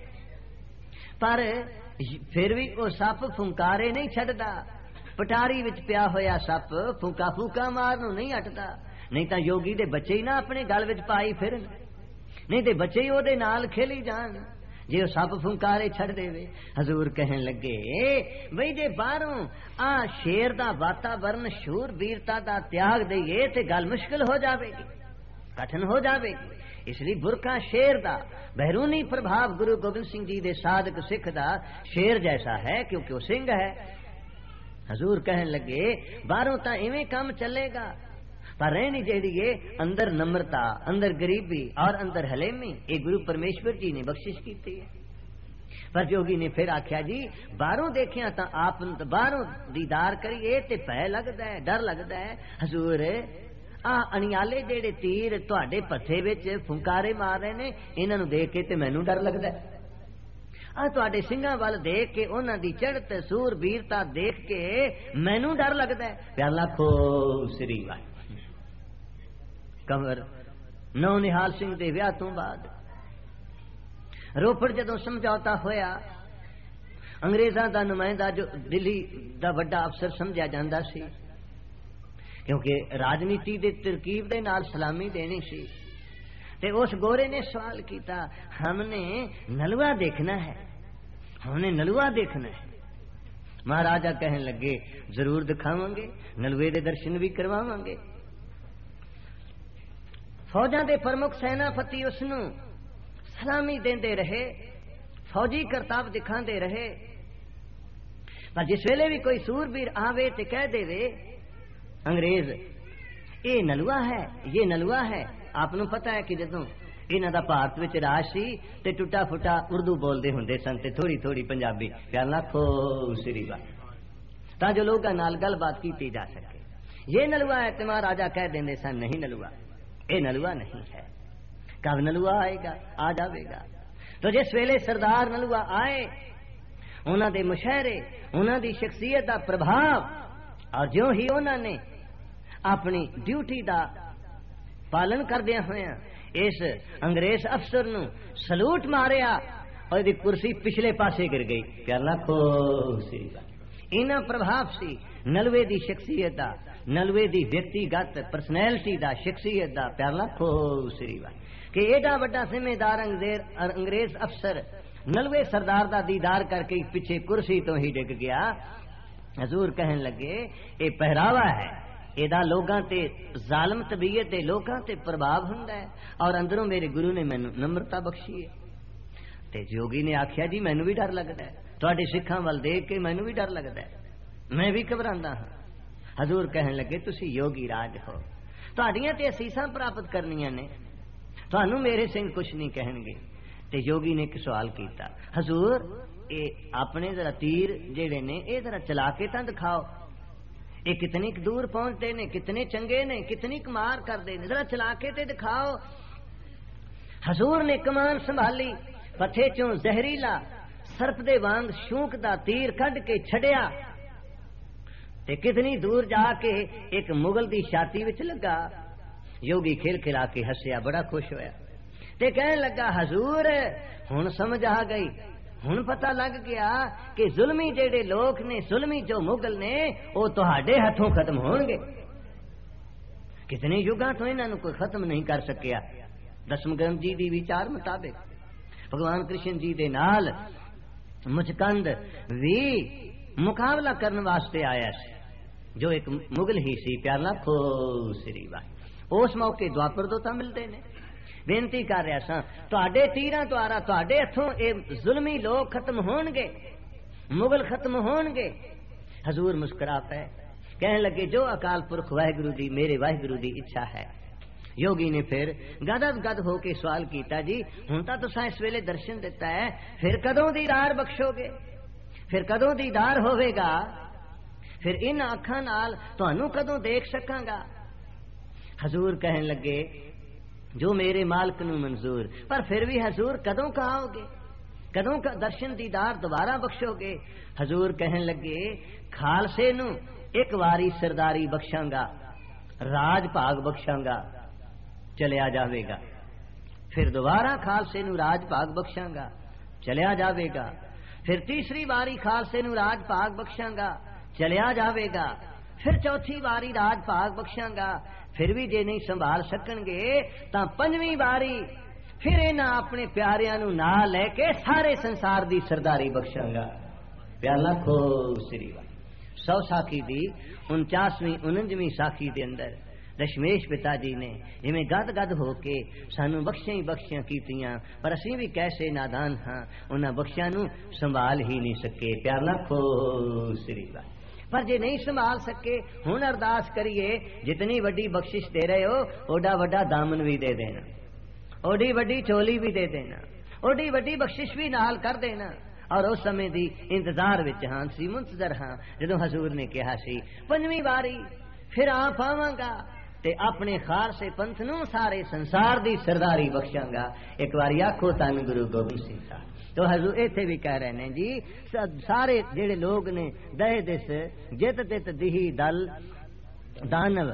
पर फिर भी वो सप फुंकारे नहीं छड्डदा। पटारी विच पिया होया सप फूका फूका मारनों नहीं हटदा। नहीं तो योगी दे बच्चे ही ना अपने गल विच पाई फिरन, नहीं तो बच्चे ही ओदे नाल खेली जान जे वो सप फुंकारे छड़ देवे। हजूर कहन लगे बई जे बाहरों आ शेर दा वातावरण शूर वीरता दा त्याग दईए ते गल मुश्किल हो जाएगी, कठिन हो जाएगी। इसलिए बुरका शेर दा बहरूनी प्रभाव गुरु गोबिंद सिंह जी दे साधक सिख दा शेर जैसा है, क्योंकि वो सिंह है। हजूर कहन लगे बाहरों तो इवें काम चलेगा, पर रहनी जेड़ी अंदर नम्रता, अंदर गरीबी और अंदर हलेमी, ये गुरु परमेश्वर जी ने बख्शिश की है। पर जोगी ने फिर आख्या जी बाहरों देखिया तो आप बाहरों दीदार करिए ते भय लगता है, डर लगता है। हजूर आ अणियाले जेड़े तीर तुहाडे पत्थे विच फुंकारे मार रहे ने, इन्हां नूं देख के ते मैनूं डर लगता है। आ तुहाडे सिंघां वाल देख के उन्हां दी चढ़त सूर वीरता देख के मैनूं डर लगता है। प्यार लाखो श्री वाह। कंवर नौ निहाल सिंह दे विआह तो बाद रोपड़ जदों समझौता होया, अंग्रेजां दा नुमाइंदा जो दिल्ली दा वड्डा अफसर समझा जांदा सी, क्योंकि राजनीति दे तरकीब दे नाल सलामी देनी सी, ते उस गोरे ने सवाल किया, हमने नलवा देखना है, हमने नलवा देखना है। महाराजा कहन लगे जरूर दिखावांगे, नलवे दे दर्शन भी करवावांगे। फौजां दे प्रमुख सेनापति उसनू सलामी देंदे रहे, फौजी करतब दिखांदे रहे। पर जिस वेले भी कोई सूरबीर आवे ते कह देवे अंग्रेज ये नलुआ है, ये नलुआ है। आपनू पता है कि जदों इन्हां दा भारत विच राज सी ते टुटा फुटा उर्दू बोलदे हुंदे सन ते थोड़ी थोड़ी पंजाबी। ख्याल रखो श्री बात तां जो लोगां नाल गलबात कीती जा सके। ये नलुआ है ते महाराजा कह देंदे सन नहीं नलुआ, ये नलुआ नहीं है। कब नलुआ आएगा? आ जाएगा। तो जिस वेले सरदार नलुआ आए, उन्हां दे मुशहरे, उन्हां दी शख्सियत दा प्रभाव, और ज्यों ही उन्हां ने अपनी ड्यूटी दा पालन करदे होया इस अंग्रेज अफसर नू सलूट मारिया और दी कुर्सी पिछले पासे गिर गई। क्या लाखो सी इना प्रभाव सी नलवे दी शख्सियत दा, नलवे दी व्यक्तिगत पर्सनैलिटी दा, शख्सियत दा। प्यार लाखो श्री कि एडा बड़ा जिम्मेदार अंग्रेज अफसर नलवे सरदार दा दीदार करके पीछे कुर्सी तो ही डिग गया। हजूर कहन लगे ये पहरावा है, एदा लोगां ते जालम तबीयत दे लोगां ते प्रभाव हुंदा है, और अंदरों मेरे गुरु ने मैनू नम्रता बख्शी है। ते जोगी ने आख्या जी मैनू भी डर लगता है, तुहाडे सिखां वल देख के मैनू भी डर लगता है, मैं भी घबरांदा हां। हजूर कहन लगे तुसी योगी राज हो, तुहाडियां ते असीसां प्राप्त करनियां ने, तुहानू मेरे सिंह कुछ नहीं कहणगे। ते योगी ने एक सवाल किया, हजूर ये अपने जरा तीर जेड़े ने ये जरा चला के तां दिखाओ, ये कितनी दूर पहुंचते ने, कितने चंगे ने, कितनी मार करते ने, जरा चला के ते दिखाओ। हजूर ने कमान संभाली, पथे चों जहरीला सर्प दे वांग शूक दा तीर कढ़ के छड़िया ते कितनी दूर जाके एक मुगल दी छाती विच लगा। योगी खिल खिला के हसिया, बड़ा खुश होया ते कहने लगा हजूर हुण समझ आ गई, हुण पता लग गया कि जुल्मी जेड़े लोग ने, जुल्मी जो मुगल ने वो तुहाडे हथों खत्म होंगे। कितने युगां तो इन्हां नूं कोई खत्म नहीं कर सकिया। दसम ग्रंथ जी दी विचार मुताबिक भगवान कृष्ण जी दे नाल मुचकंद भी मुकाबला करने वास्ते आया सी, जो एक मुगल ही सी। प्यार लाखो श्री वाह। उस मौके द्वापर दोता मिलते ने। बेनती कर रहा सा तुहाडे तीरां द्वारा तुहाडे हथों ये जुल्मी लोग खत्म होणगे, मुगल खत्म होणगे। हजूर मुस्कुरा पे कहने लगे जो अकाल पुरख वाहिगुरु दी, मेरे वाहिगुरु दी इच्छा है। योगी ने फिर गदगद गद होके सवाल किया, जी हुण तां तुसां इस वेले दर्शन दिता है, फिर कदों दीदार बख्शोगे, फिर कदों दीदार होवेगा, फिर इन अखां नाल तुहानू कदों देख सकांगा। हजूर कहन लगे जो मेरे मालिक नू मंजूर, पर फिर भी हजूर कदों कहाओगे, कदों का दर्शन दीदार दोबारा बख्शोगे। हजूर कहन लगे खालसे नू एक वारी सरदारी बख्शांगा, राज भाग बख्शांगा, चलिया जावेगा। फिर दोबारा खालसे नू राज भाग बख्शांगा, चलिया जावेगा। फिर तीसरी बारी खालसे नू राज भाग बख्शांगा, चलिया जावेगा। फिर चौथी बारी राज भाग बख्शांगा, फिर भी जे नहीं संभाल सकणगे तां पंजवीं बारी फिर इन्हां अपने प्यारियां नू नाल लैके सारे संसार दी सरदारी बख्शांगा। प्याला खो श्री वाह। 100 साखी दी 49वीं 49वीं साखी दे अंदर दशमेश पिता जी ने इवें गद गद होके सानू बख्शियां ही बख्शियां कीतियां, पर असीं भी कैसे नादान हां, उन्हां बख्शियां नू संभाल ही नहीं सके। प्याला खो श्री वाह। पर जे नहीं संभाल सके हुण अरदास करिए, जितनी वड्डी बख्शिश दे रहे हो ओडा वड्डा दामन भी दे देना, ओडी वड्डी चोली भी दे देना, ओडी वड्डी बख्शिश भी नाल कर देना। और उस समय दी इंतजार विच हां सी, मुंतजर हां जदों हजूर ने कहा सी पंजवीं बारी फिर आ पावांगा ते अपने खालसे पंथ नू सारे संसार दी सरदारी बख्शांगा। एक बार आखो धन गुरु गोबिंद सिंह साहब। तो हजूर इत्थे भी कह रहे हैं जी सारे जेड़े लोग ने दह दिस जित तित दिही दल दानव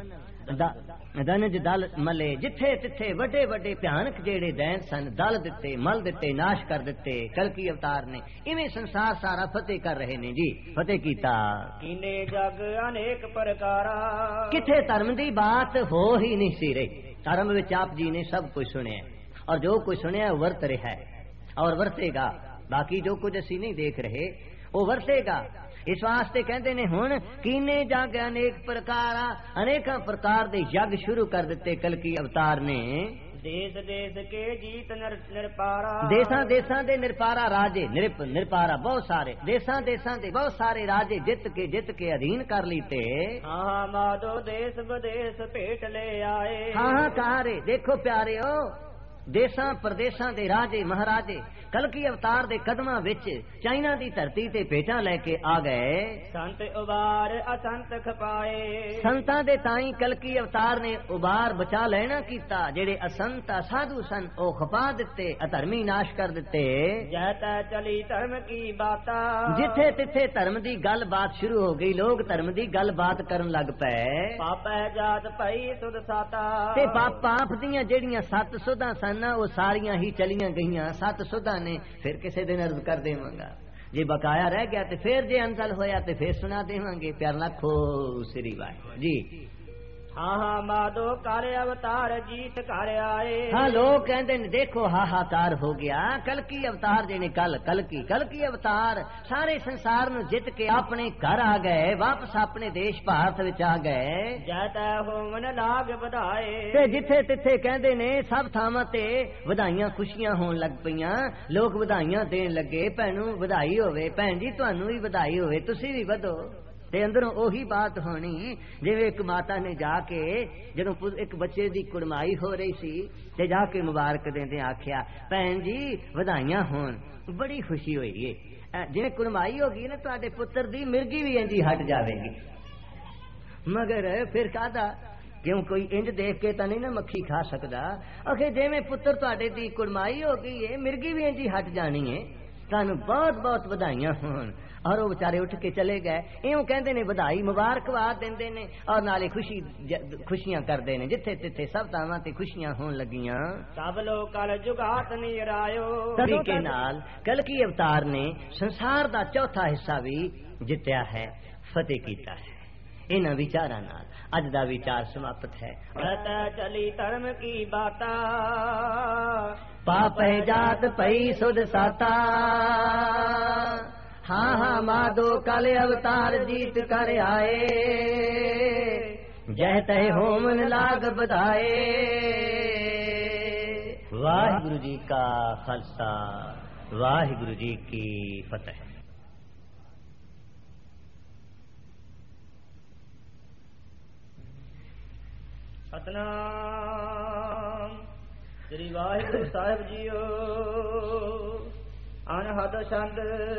दनज दल मले, जिथे तिथे वड्डे वड्डे भयानक जेड़े दैन सन दल दिते, मल दिते, नाश कर दिते। कलकी अवतार ने इवें संसार सारा फतेह कर रहे ने जी। फतेह कीता
कीने जग अनेक प्रकारा,
किथे धर्म दी बात हो ही नहीं सी रही। धर्म विच आप जी ने सब कुछ सुनिया, और जो कुछ सुनिया वर्त रहा है और वर्तेगा। बाकी जो कुछ असी नहीं देख रहे वो वर्तेगा। इस वास्ते कहते ने हुण कीने जग अनेक प्रकार दे यज्ञ शुरू कर दिते कलकी अवतार ने।
देश देश के जीत निरपारा,
देसां देसां दे निरपारा राजे, निरपारा बहुत सारे देसां देसां दे बहुत सारे राजे जित के अधीन कर लीते।
हाँ माधो देश विदेश भेट ले आए।
हाँ कारे देखो प्यारे ओ देसां प्रदेशां दे राजे महाराजे कलकी अवतार दे कदमां विच चाइना दी धरती ते भेटां लेके आ गए।
संत उबार असंत खपाए,
संतां दे ताई कलकी अवतार ने उबार बचा लेना कीता। जेड़े असंत साधु सन ओ खपा दिते, अधर्मी नाश कर दिते।
जैता चली धर्म की बाता,
जिथे तिथे धर्म दी गल बात शुरू हो गई, लोग धर्म दी गल बात करन लग पए।
पापै जात पई सुध साता,
ते पाप दियां जेड़ियां सत सुधां सन वो सारियां ही चलियां गईयां। सत सुधां ने फिर किसी दिन अर्ज कर देवांगा, जे बकाया रह गया तो फिर जे अंतल होया तो फिर सुना देवांगे। प्यार लाखो श्री वाहिगुरू जी।
हाँ माधो कर अवतार जीत कर आए।
हाँ लोग कहते ने देखो हाहाकार हो गया। कलकी अवतार जेने कलकी अवतार सारे संसार नु जित के अपने घर आ गए, वापस अपने देश भारत विच आ गए।
जैता होवन लाग बधाए,
ते जिथे तिथे कहते ने सब थावां ते वधाइयां खुशियां होन लग पईयां। लोग वधाइयां देन लगे, भैनू वधाई होवे, भैन जी तुहानू भी वधाई होवे, तुसी भी वधो। ते अंदरों ओही बात होनी जिवें एक माता ने जाके जदों एक बच्चे दी कुड़माई हो रही सी ते जाके मुबारक देंदे आख्या भैन जी वधाइयां होन। बड़ी खुशी हुई है। जिवें कुड़माई होगी ना तुहाडे पुत्र दी मिर्गी भी इंजी हट जावेगी। मगर फिर कादा क्यों कोई इंज देख के तो नहीं ना मक्खी खा सकदा। आखे जिवें पुत्र तुहाडे दी कुड़माई हो गई है मिर्गी भी इंजी हट जानी है। तुहानू बहुत बहुत वधाइयां होन। और वो बेचारे उठ के चले गए। इउं कहंदे ने बधाई मुबारकबाद देंदे ने और नाले खुशियां करदे ने। जिथे तिथे सब थावां ते खुशियां होन लगियां।
सब लोग कल जुगात निरायो,
तरीके नाल कलकी अवतार ने संसार दा चौथा हिस्सा भी जित्या है, फतेह कीता है। इन्हां विचारां नाल अज दा विचार समाप्त है।
पता चली धर्म की बाता,
पाप जात पई सुध साता। हाँ हाँ माधो कल अवतार जीत कर आए, जय तय होमन लाग बधाए। वाहिगुरु जी का खालसा, वाहिगुरु जी की फतेह।
सतनाम श्री वाहिगुरु साहिब जीओ। अनहद छंद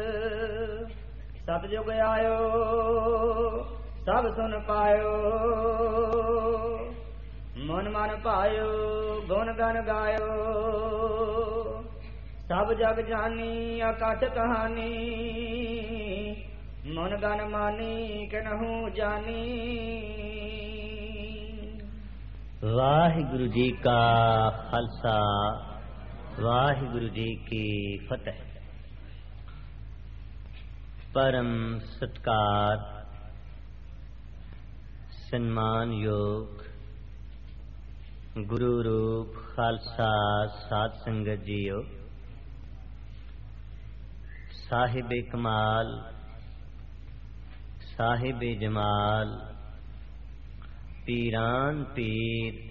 सतयुग आयो, सब सुन पायो। मन मन पायो गुण गन गायो, सब जग जानी अकट कहानी। मन गन मानी किनहु जानी।
वाहिगुरु जी का खालसा, वाहिगुरु जी की फतेह। परम सत्कार सम्मान योग गुरु रूप खालसा साध संगत जीओ। साहिब कमाल साहिब जमाल, पीरान पीर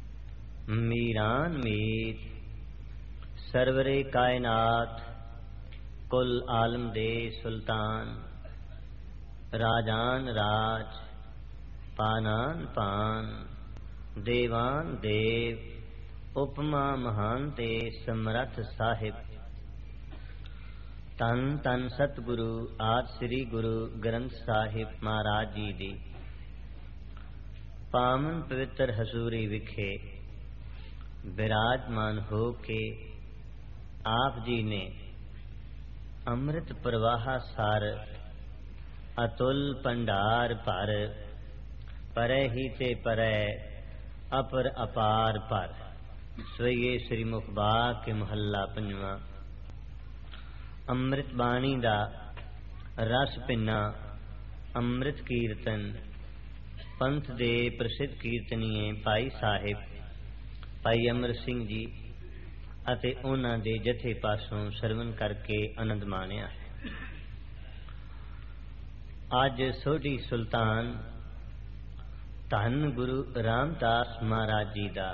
मीरान मीर, सरवरे कायनात कुल आलम दे सुल्तान। राजान राज पानान पान, देवान देव, उपमा महान ते समरथ साहिब। तन तन सतगुरु आद श्री गुरु ग्रंथ साहिब महाराज जी दी पावन पवित्र हजूरी विखे विराजमान हो के आप जी ने अमृत प्रवाह सार अतुल भंडार पर परे ही ते परे अपर अपार पर सोइए श्री मुखबा के महला पंजवा। अमृत बाणी दा रस पिना अमृत कीर्तन पंथ दे प्रसिद्ध कीर्तनीय भाई साहिब भाई अमर सिंह जी ਅਤੇ ਉਹਨਾਂ ਦੇ ਜਥੇ ਪਾਸੋਂ ਸਰਵਨ ਕਰਕੇ ਆਨੰਦ ਮਾਣਿਆ ਹੈ। ਅੱਜ ਸੋਢੀ ਸੁਲਤਾਨ ਧੰਨ ਗੁਰੂ ਰਾਮਦਾਸ ਮਹਾਰਾਜ ਜੀ ਦਾ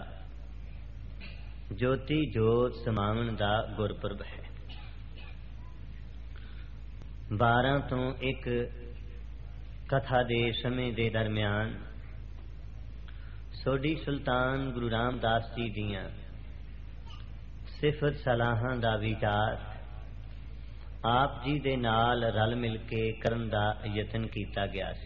ਜੋਤੀ ਜੋਤ ਸਮਾਵਣ ਦਾ ਗੁਰਪੁਰਬ ਹੈ। 12 ਤੋਂ 1 ਕਥਾ ਦੇ ਸਮੇਂ ਦੇ ਦਰਮਿਆਨ ਸੋਢੀ ਸੁਲਤਾਨ ਗੁਰੂ ਰਾਮਦਾਸ ਜੀ ਦੀਆਂ ਸਿਫਤ ਸਲਾਹਾਂ ਦਾ ਵਿਚਾਰ ਆਪ ਜੀ ਦੇ ਨਾਲ ਰਲ ਮਿਲ ਕੇ ਕਰਨ ਦਾ ਯਤਨ ਕੀਤਾ ਗਿਆ ਸੀ।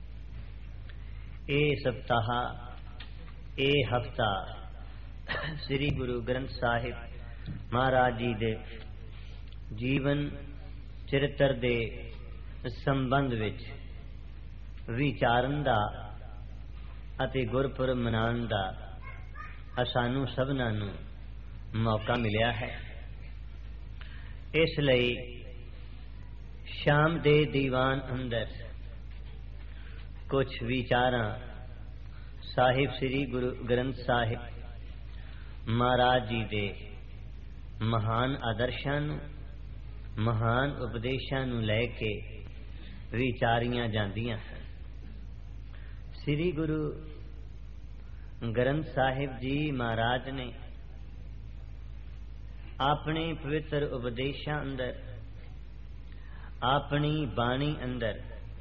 ਇਹ ਸਪਤਾਹ, ਇਹ ਹਫਤਾ ਸ੍ਰੀ ਗੁਰੂ ਗ੍ਰੰਥ ਸਾਹਿਬ ਮਹਾਰਾਜ ਜੀ ਦੇ ਜੀਵਨ ਚਰਿੱਤਰ ਦੇ ਸੰਬੰਧ ਵਿੱਚ ਵਿਚਾਰਨ ਦਾ ਅਤੇ ਗੁਰਪੁਰਬ ਮਨਾਉਣ ਦਾ ਸਾਨੂੰ ਸਭਨਾਂ ਨੂੰ ਮੌਕਾ ਮਿਲਿਆ ਹੈ। ਇਸ ਲਈ ਸ਼ਾਮ ਦੇ ਦੀਵਾਨ ਅੰਦਰ ਕੁਝ ਵਿਚਾਰਾਂ ਸਾਹਿਬ ਸ੍ਰੀ ਗੁਰੂ ਗ੍ਰੰਥ ਸਾਹਿਬ ਮਹਾਰਾਜ ਜੀ ਦੇ ਮਹਾਨ ਆਦਰਸ਼ਾਂ ਨੂੰ, ਮਹਾਨ ਉਪਦੇਸ਼ਾਂ ਨੂੰ ਲੈ ਕੇ ਵਿਚਾਰੀਆਂ ਜਾਂਦੀਆਂ ਹਨ। ਸ੍ਰੀ ਗੁਰੂ ਗ੍ਰੰਥ ਸਾਹਿਬ ਜੀ ਮਹਾਰਾਜ ਨੇ ਆਪਣੇ ਪਵਿੱਤਰ ਉਪਦੇਸ਼ਾਂ ਅੰਦਰ, ਆਪਣੀ ਬਾਣੀ ਅੰਦਰ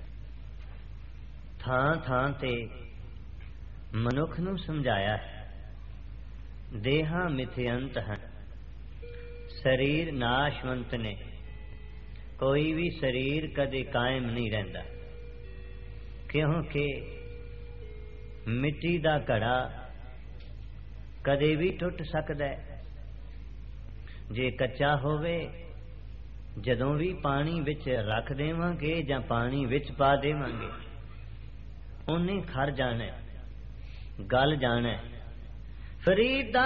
ਥਾਂ ਥਾਂ ਤੇ ਮਨੁੱਖ ਨੂੰ ਸਮਝਾਇਆ ਹੈ। ਦੇਹਾਂ ਮਿਥਿਅੰਤ ਹਨ, ਸਰੀਰ ਨਾਸ਼ਵੰਤ ਨੇ, ਕੋਈ ਵੀ ਸਰੀਰ ਕਦੇ ਕਾਇਮ ਨਹੀਂ ਰਹਿੰਦਾ, ਕਿਉਂਕਿ ਮਿੱਟੀ ਦਾ ਘੜਾ ਕਦੇ ਵੀ ਟੁੱਟ ਸਕਦਾ ਹੈ। ਜੇ ਕੱਚਾ ਹੋਵੇ, ਜਦੋਂ ਵੀ ਪਾਣੀ ਵਿੱਚ ਰੱਖ ਦੇਵਾਂਗੇ ਜਾਂ ਪਾਣੀ ਵਿੱਚ ਪਾ ਦੇਵਾਂਗੇ, ਉਹਨੇ ਖਰ ਜਾਣਾ, ਗਲ ਜਾਣਾ। ਫਰੀਦਾ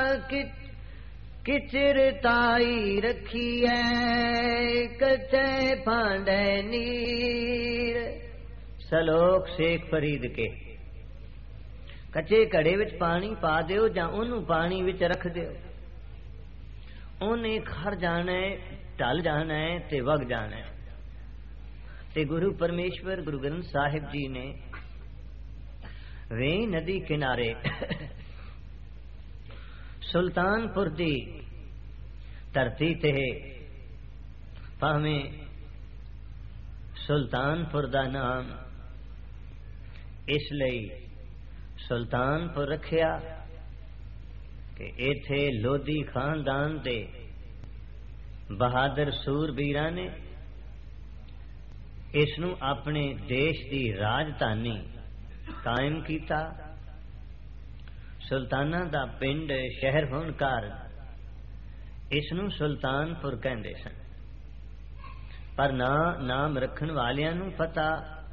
ਕਿਚਰ ਤਾਈ ਰੱਖੀ ਐ, ਕੱਚੇ ਭਾਂਡੇ ਨੀਰ। ਸਲੋਕ ਸ਼ੇਖ ਫਰੀਦ ਕੇ ਕੱਚੇ ਘੜੇ ਵਿੱਚ ਪਾਣੀ ਪਾ ਦਿਓ ਜਾਂ ਉਹਨੂੰ ਪਾਣੀ ਵਿੱਚ ਰੱਖ ਦਿਓ, ਉਹਨੇ ਖਰ ਜਾਣਾ, ਢਲ ਜਾਣਾ ਤੇ ਵਗ ਜਾਣਾ। ਤੇ ਗੁਰੂ ਪਰਮੇਸ਼ਵਰ ਗੁਰੂ ਗ੍ਰੰਥ ਸਾਹਿਬ ਜੀ ਨੇ ਵੇ ਨਦੀ ਕਿਨਾਰੇ ਸੁਲਤਾਨਪੁਰ ਦੀ ਧਰਤੀ ਤੇ, ਭਾਵੇਂ ਸੁਲਤਾਨਪੁਰ ਦਾ ਨਾਮ ਇਸ ਲਈ ਸੁਲਤਾਨਪੁਰ ਰੱਖਿਆ ਕਿ ਇੱਥੇ ਲੋਧੀ ਖਾਨਦਾਨ ਦੇ ਬਹਾਦਰ ਸੂਰਬੀਰਾਂ ਨੇ ਇਸ ਨੂੰ ਆਪਣੇ ਦੇਸ਼ ਦੀ ਰਾਜਧਾਨੀ ਕਾਇਮ ਕੀਤਾ। ਸੁਲਤਾਨਾਂ ਦਾ ਪਿੰਡ, ਸ਼ਹਿਰ ਹੋਣ ਕਾਰਨ ਇਸ ਨੂੰ ਸੁਲਤਾਨਪੁਰ ਕਹਿੰਦੇ ਸਨ। ਪਰ ਨਾਮ ਰੱਖਣ ਵਾਲਿਆਂ ਨੂੰ ਪਤਾ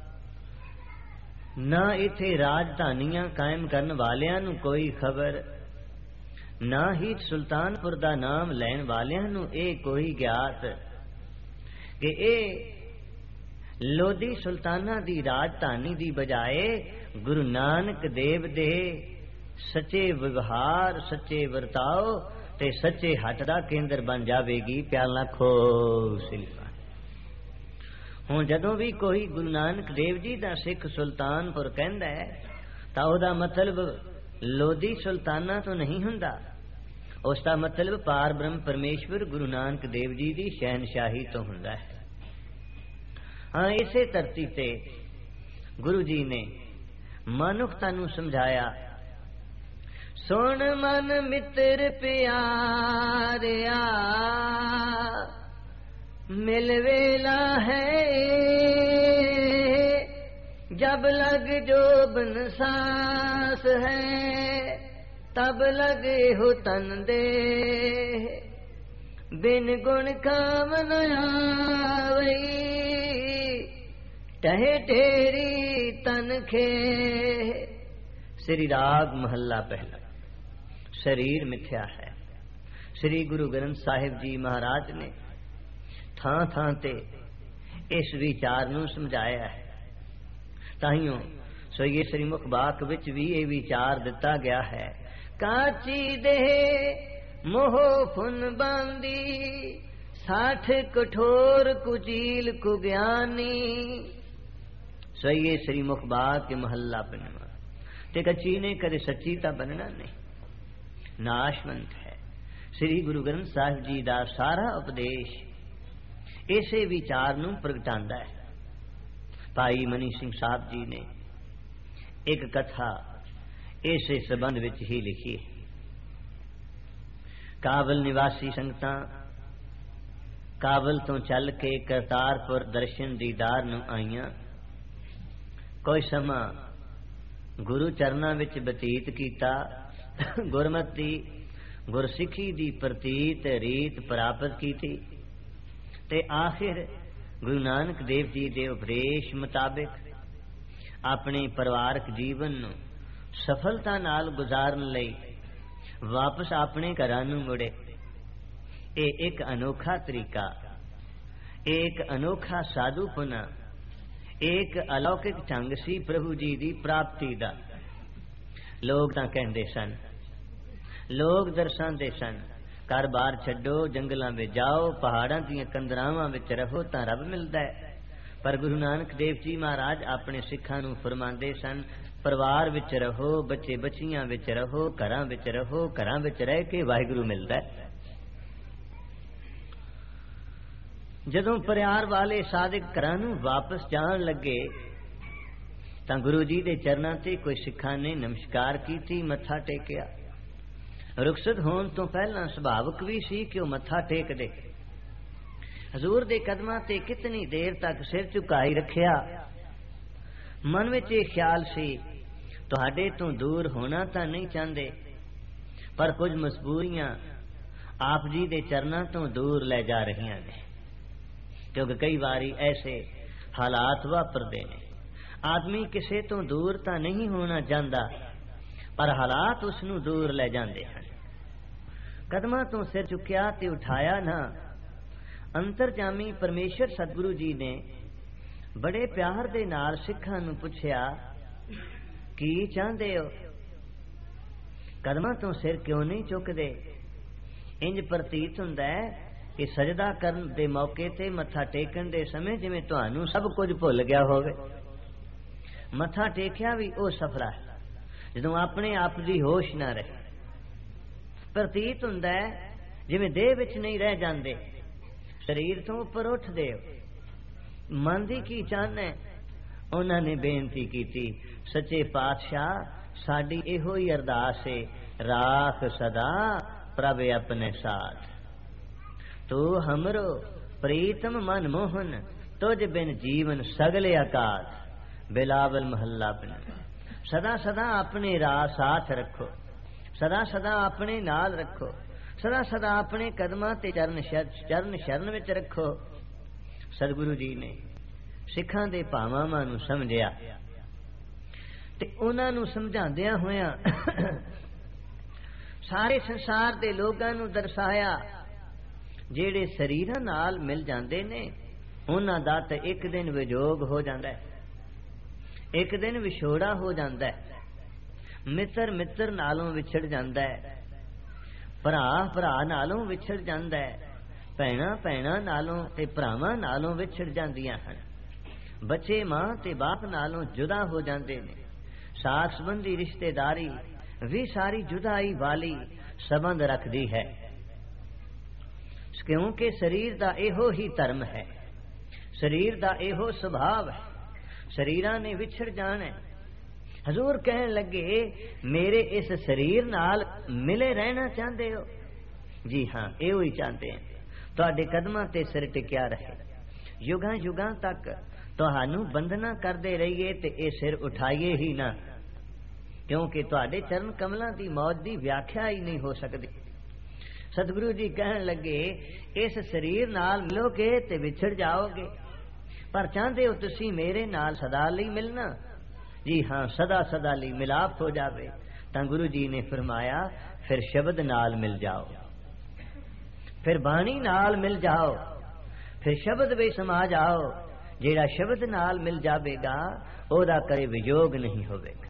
ਨਾ, ਇੱਥੇ ਰਾਜਧਾਨੀਆਂ ਕਾਇਮ ਕਰਨ ਵਾਲਿਆਂ ਨੂੰ ਕੋਈ ਖਬਰ, ਨਾ ਹੀ ਸੁਲਤਾਨਪੁਰ ਦਾ ਨਾਮ ਲੈਣ ਵਾਲਿਆਂ ਨੂੰ ਇਹ ਕੋਈ ਗਿਆਤ ਕਿ ਇਹ ਲੋਧੀ ਸੁਲਤਾਨਾਂ ਦੀ ਰਾਜਧਾਨੀ ਦੀ ਬਜਾਏ ਗੁਰੂ ਨਾਨਕ ਦੇਵ ਦੇ ਸੱਚੇ ਵਿਵਹਾਰ, ਸੱਚੇ ਵਰਤਾਓ ਤੇ ਸੱਚੇ ਹੱਟ ਦਾ ਕੇਂਦਰ ਬਣ ਜਾਵੇਗੀ। ਪਿਆਲਾ ਖੋ ਸਿਲਵਾ। ਹੁਣ ਜਦੋਂ ਵੀ ਕੋਈ ਗੁਰੂ ਨਾਨਕ ਦੇਵ ਜੀ ਦਾ ਸਿੱਖ ਸੁਲਤਾਨਪੁਰ ਕਹਿੰਦਾ ਹੈ ਤਾਂ ਉਹਦਾ ਮਤਲਬ ਲੋਧੀ ਸੁਲਤਾਨਾਂ ਤੋਂ ਨਹੀਂ ਹੁੰਦਾ, ਉਸ ਦਾ ਮਤਲਬ ਪਾਰ ਬ੍ਰਹਮ ਪਰਮੇਸ਼ਵਰ ਗੁਰੂ ਨਾਨਕ ਦੇਵ ਜੀ ਦੀ ਸ਼ਹਿਨਸ਼ਾਹੀ ਤੋਂ ਹੁੰਦਾ ਹੈ। ਹਾਂ, ਇਸੇ ਧਰਤੀ ਤੇ ਗੁਰੂ ਜੀ ਨੇ ਮਨੁੱਖਤਾ ਨੂੰ ਸਮਝਾਇਆ। ਸੁਣ ਮਨ ਮਿੱਤਰ ਪਿਆਰਿਆ, ਮਿਲ ਵੇਲਾ ਹੈ, जब लग जो बन सांस है तब लगे हो तन दे बिन गुण काम न आवई टहे टेरी तन खे। श्री राग महला पहला। शरीर मिथ्या है। श्री गुरु ग्रंथ साहिब जी महाराज ने थां थां ते इस विचार नूं समझाया है। ताहियों सोईए श्री मुखबाक विच भी ये विचार दिता गया है। काची दे मोह फुन बांदी 60 कठोर कुचील कुज्ञानी ਸਈਏ ਸ੍ਰੀ ਮੁਖਬਾਤ के महला बनवा ते कच्ची ने कदे सच्ची ता बनना नहीं, नाशवंत है। श्री गुरु ग्रंथ साहिब जी दा सारा उपदेश इसे विचार नूं प्रगटांदा है। भाई मनी सिंह साहब जी ने एक कथा इसे संबंध विच ही लिखी है। काबल निवासी संगतां काबल तो चल के करतारपुर दर्शन दीदार नूं आईयां। कोई समा गुरु चरना विच बतीत कीता, गुरमति गुरसिखी दी प्रतीत रीत प्राप्त कीती ते आखिर गुरु नानक देव जी दे उपदेश मुताबिक अपने परिवारक जीवन नूं सफलता नाल गुजारन लई वापस अपने घरां नूं मुड़े। ये एक अनोखा तरीका, एक अनोखा साधुपना, एक अलौकिक ढंग सी प्रभु जी दी प्राप्ति दा। लोग तां कहंदे सन, लोग दर्शांदे सन, घर बार छड्डो, जंगलां विच जाओ, पहाड़ां दीयां कंदरावां विच रहो तां रब मिलदा है। पर गुरु नानक देव जी महाराज अपने सिखां नूं फरमांदे सन, परिवार विच रहो, बच्चे बच्चियां विच रहो, घरां विच रहो, घरां विच रह के वाहिगुरू मिलदा है। जदों परिवार वाले सादिक घरां नूं वापस जाण लगे तां गुरु जी दे चरनां ते कोई सिखां ने नमस्कार कीती, मत्था टेकिया। रुखसत होण तो पहलां सुभावक भी सी कि वो मत्था टेक दे। हजूर दे कदमां ते कितनी देर तक सिर झुकाई रखिया। मन विच ये ख्याल सी तुहाडे तो दूर होना तां नहीं चाहते, पर कुछ मजबूरियां आप जी दे चरनां तो दूर ले जा रही ने। क्योंकि कई बारी ऐसे हालात वापरते हैं, आदमी किसी तो दूर तो नहीं होना चाहता, पर हालात उसनू दूर ले जाते हैं। कदमां तो सिर चुकिया ते उठाया ना। अंतरजामी परमेश्वर सतगुरु जी ने बड़े प्यार दे नाल सिखां नू पुछया, की चाहते हो? कदमां तो सिर क्यों नहीं चुकदे? इंज प्रतीत हुंदा है कि सजदा करन दे मौके ते मत्था टेकन दे समय जिवें तुहानू सब कुछ भुल गया होवे। मत्था टेकिया भी ओ सफरा है जदों अपने आप दी होश ना रहे। प्रतीत हुंदा है जिवें देह विच नहीं रह जांदे, शरीर तो उपर उठदे हो। मन दी की चाहना है? उन्हां ने बेनती कीती, सच्चे पातशाह साडी इहो ही अरदास है, राख सदा प्रभ अपने साथ। तू हमरो प्रीतम मन मोहन, तुझ बिन जीवन सगले आकाश। बिलावल महला बनवा। सदा सदा अपने राह साथ रखो, सदा सदा अपने नाल रखो, सदा सदा अपने कदमां ते चरण शरण विच रखो। सतगुरु जी ने सिखां दे भावां नूं समझिया ते उन्हां नूं समझांदियां होइयां सारे संसार दे लोगां नूं दर्शाया, जेड़े शरीरां नाल मिल जांदे ने उन्हां दा ते एक दिन विजोग हो जांदा है, एक दिन विछोड़ा हो जांदा है। मित्र मित्र नालों विछड़ जांदा है, भरा भरा नालों विछड़ जांदा है, भैणा भैणा नालों ते भरावां नालों विछड़ जांदियां हन। बच्चे मां ते बाप नालों जुदा हो जांदे ने। साथ संबंधी रिश्तेदारी भी सारी जुदाई वाली संबंध रखदी है, क्योंकि शरीर दा एहो ही धर्म है, शरीर दा एहो स्वभाव है। शरीरां ने विछड़ जाना है। हजूर कहन लगे, मेरे इस शरीर नाल मिले रहना चाहते हो? जी हाँ, एहो ही चाहते हैं। तुहाडे कदमां ते सिर टिकिया रहे, युगां युगां तक तुहानू बंधना करते रहिए ते ए सिर उठाइए ही ना, क्योंकि तुहाडे चरण कमलां दी मौत दी व्याख्या ही नहीं हो सकती। सतगुरु जी कहन लगे, इस शरीर नाल मिलोगे ते विछड़ जाओगे, पर चाहते हो तुसी मेरे नाल सदा लई मिलना? जी हाँ, सदा सदा लई मिलाप हो जावे। तां गुरु जी ने फरमाया, फिर शब्द नाल मिल जाओ, फिर बाणी नाल मिल जाओ, फिर शब्द में समा जाओ। जेड़ा शब्द नाल मिल जावेगा ओदा करे वियोग नहीं होवेगा।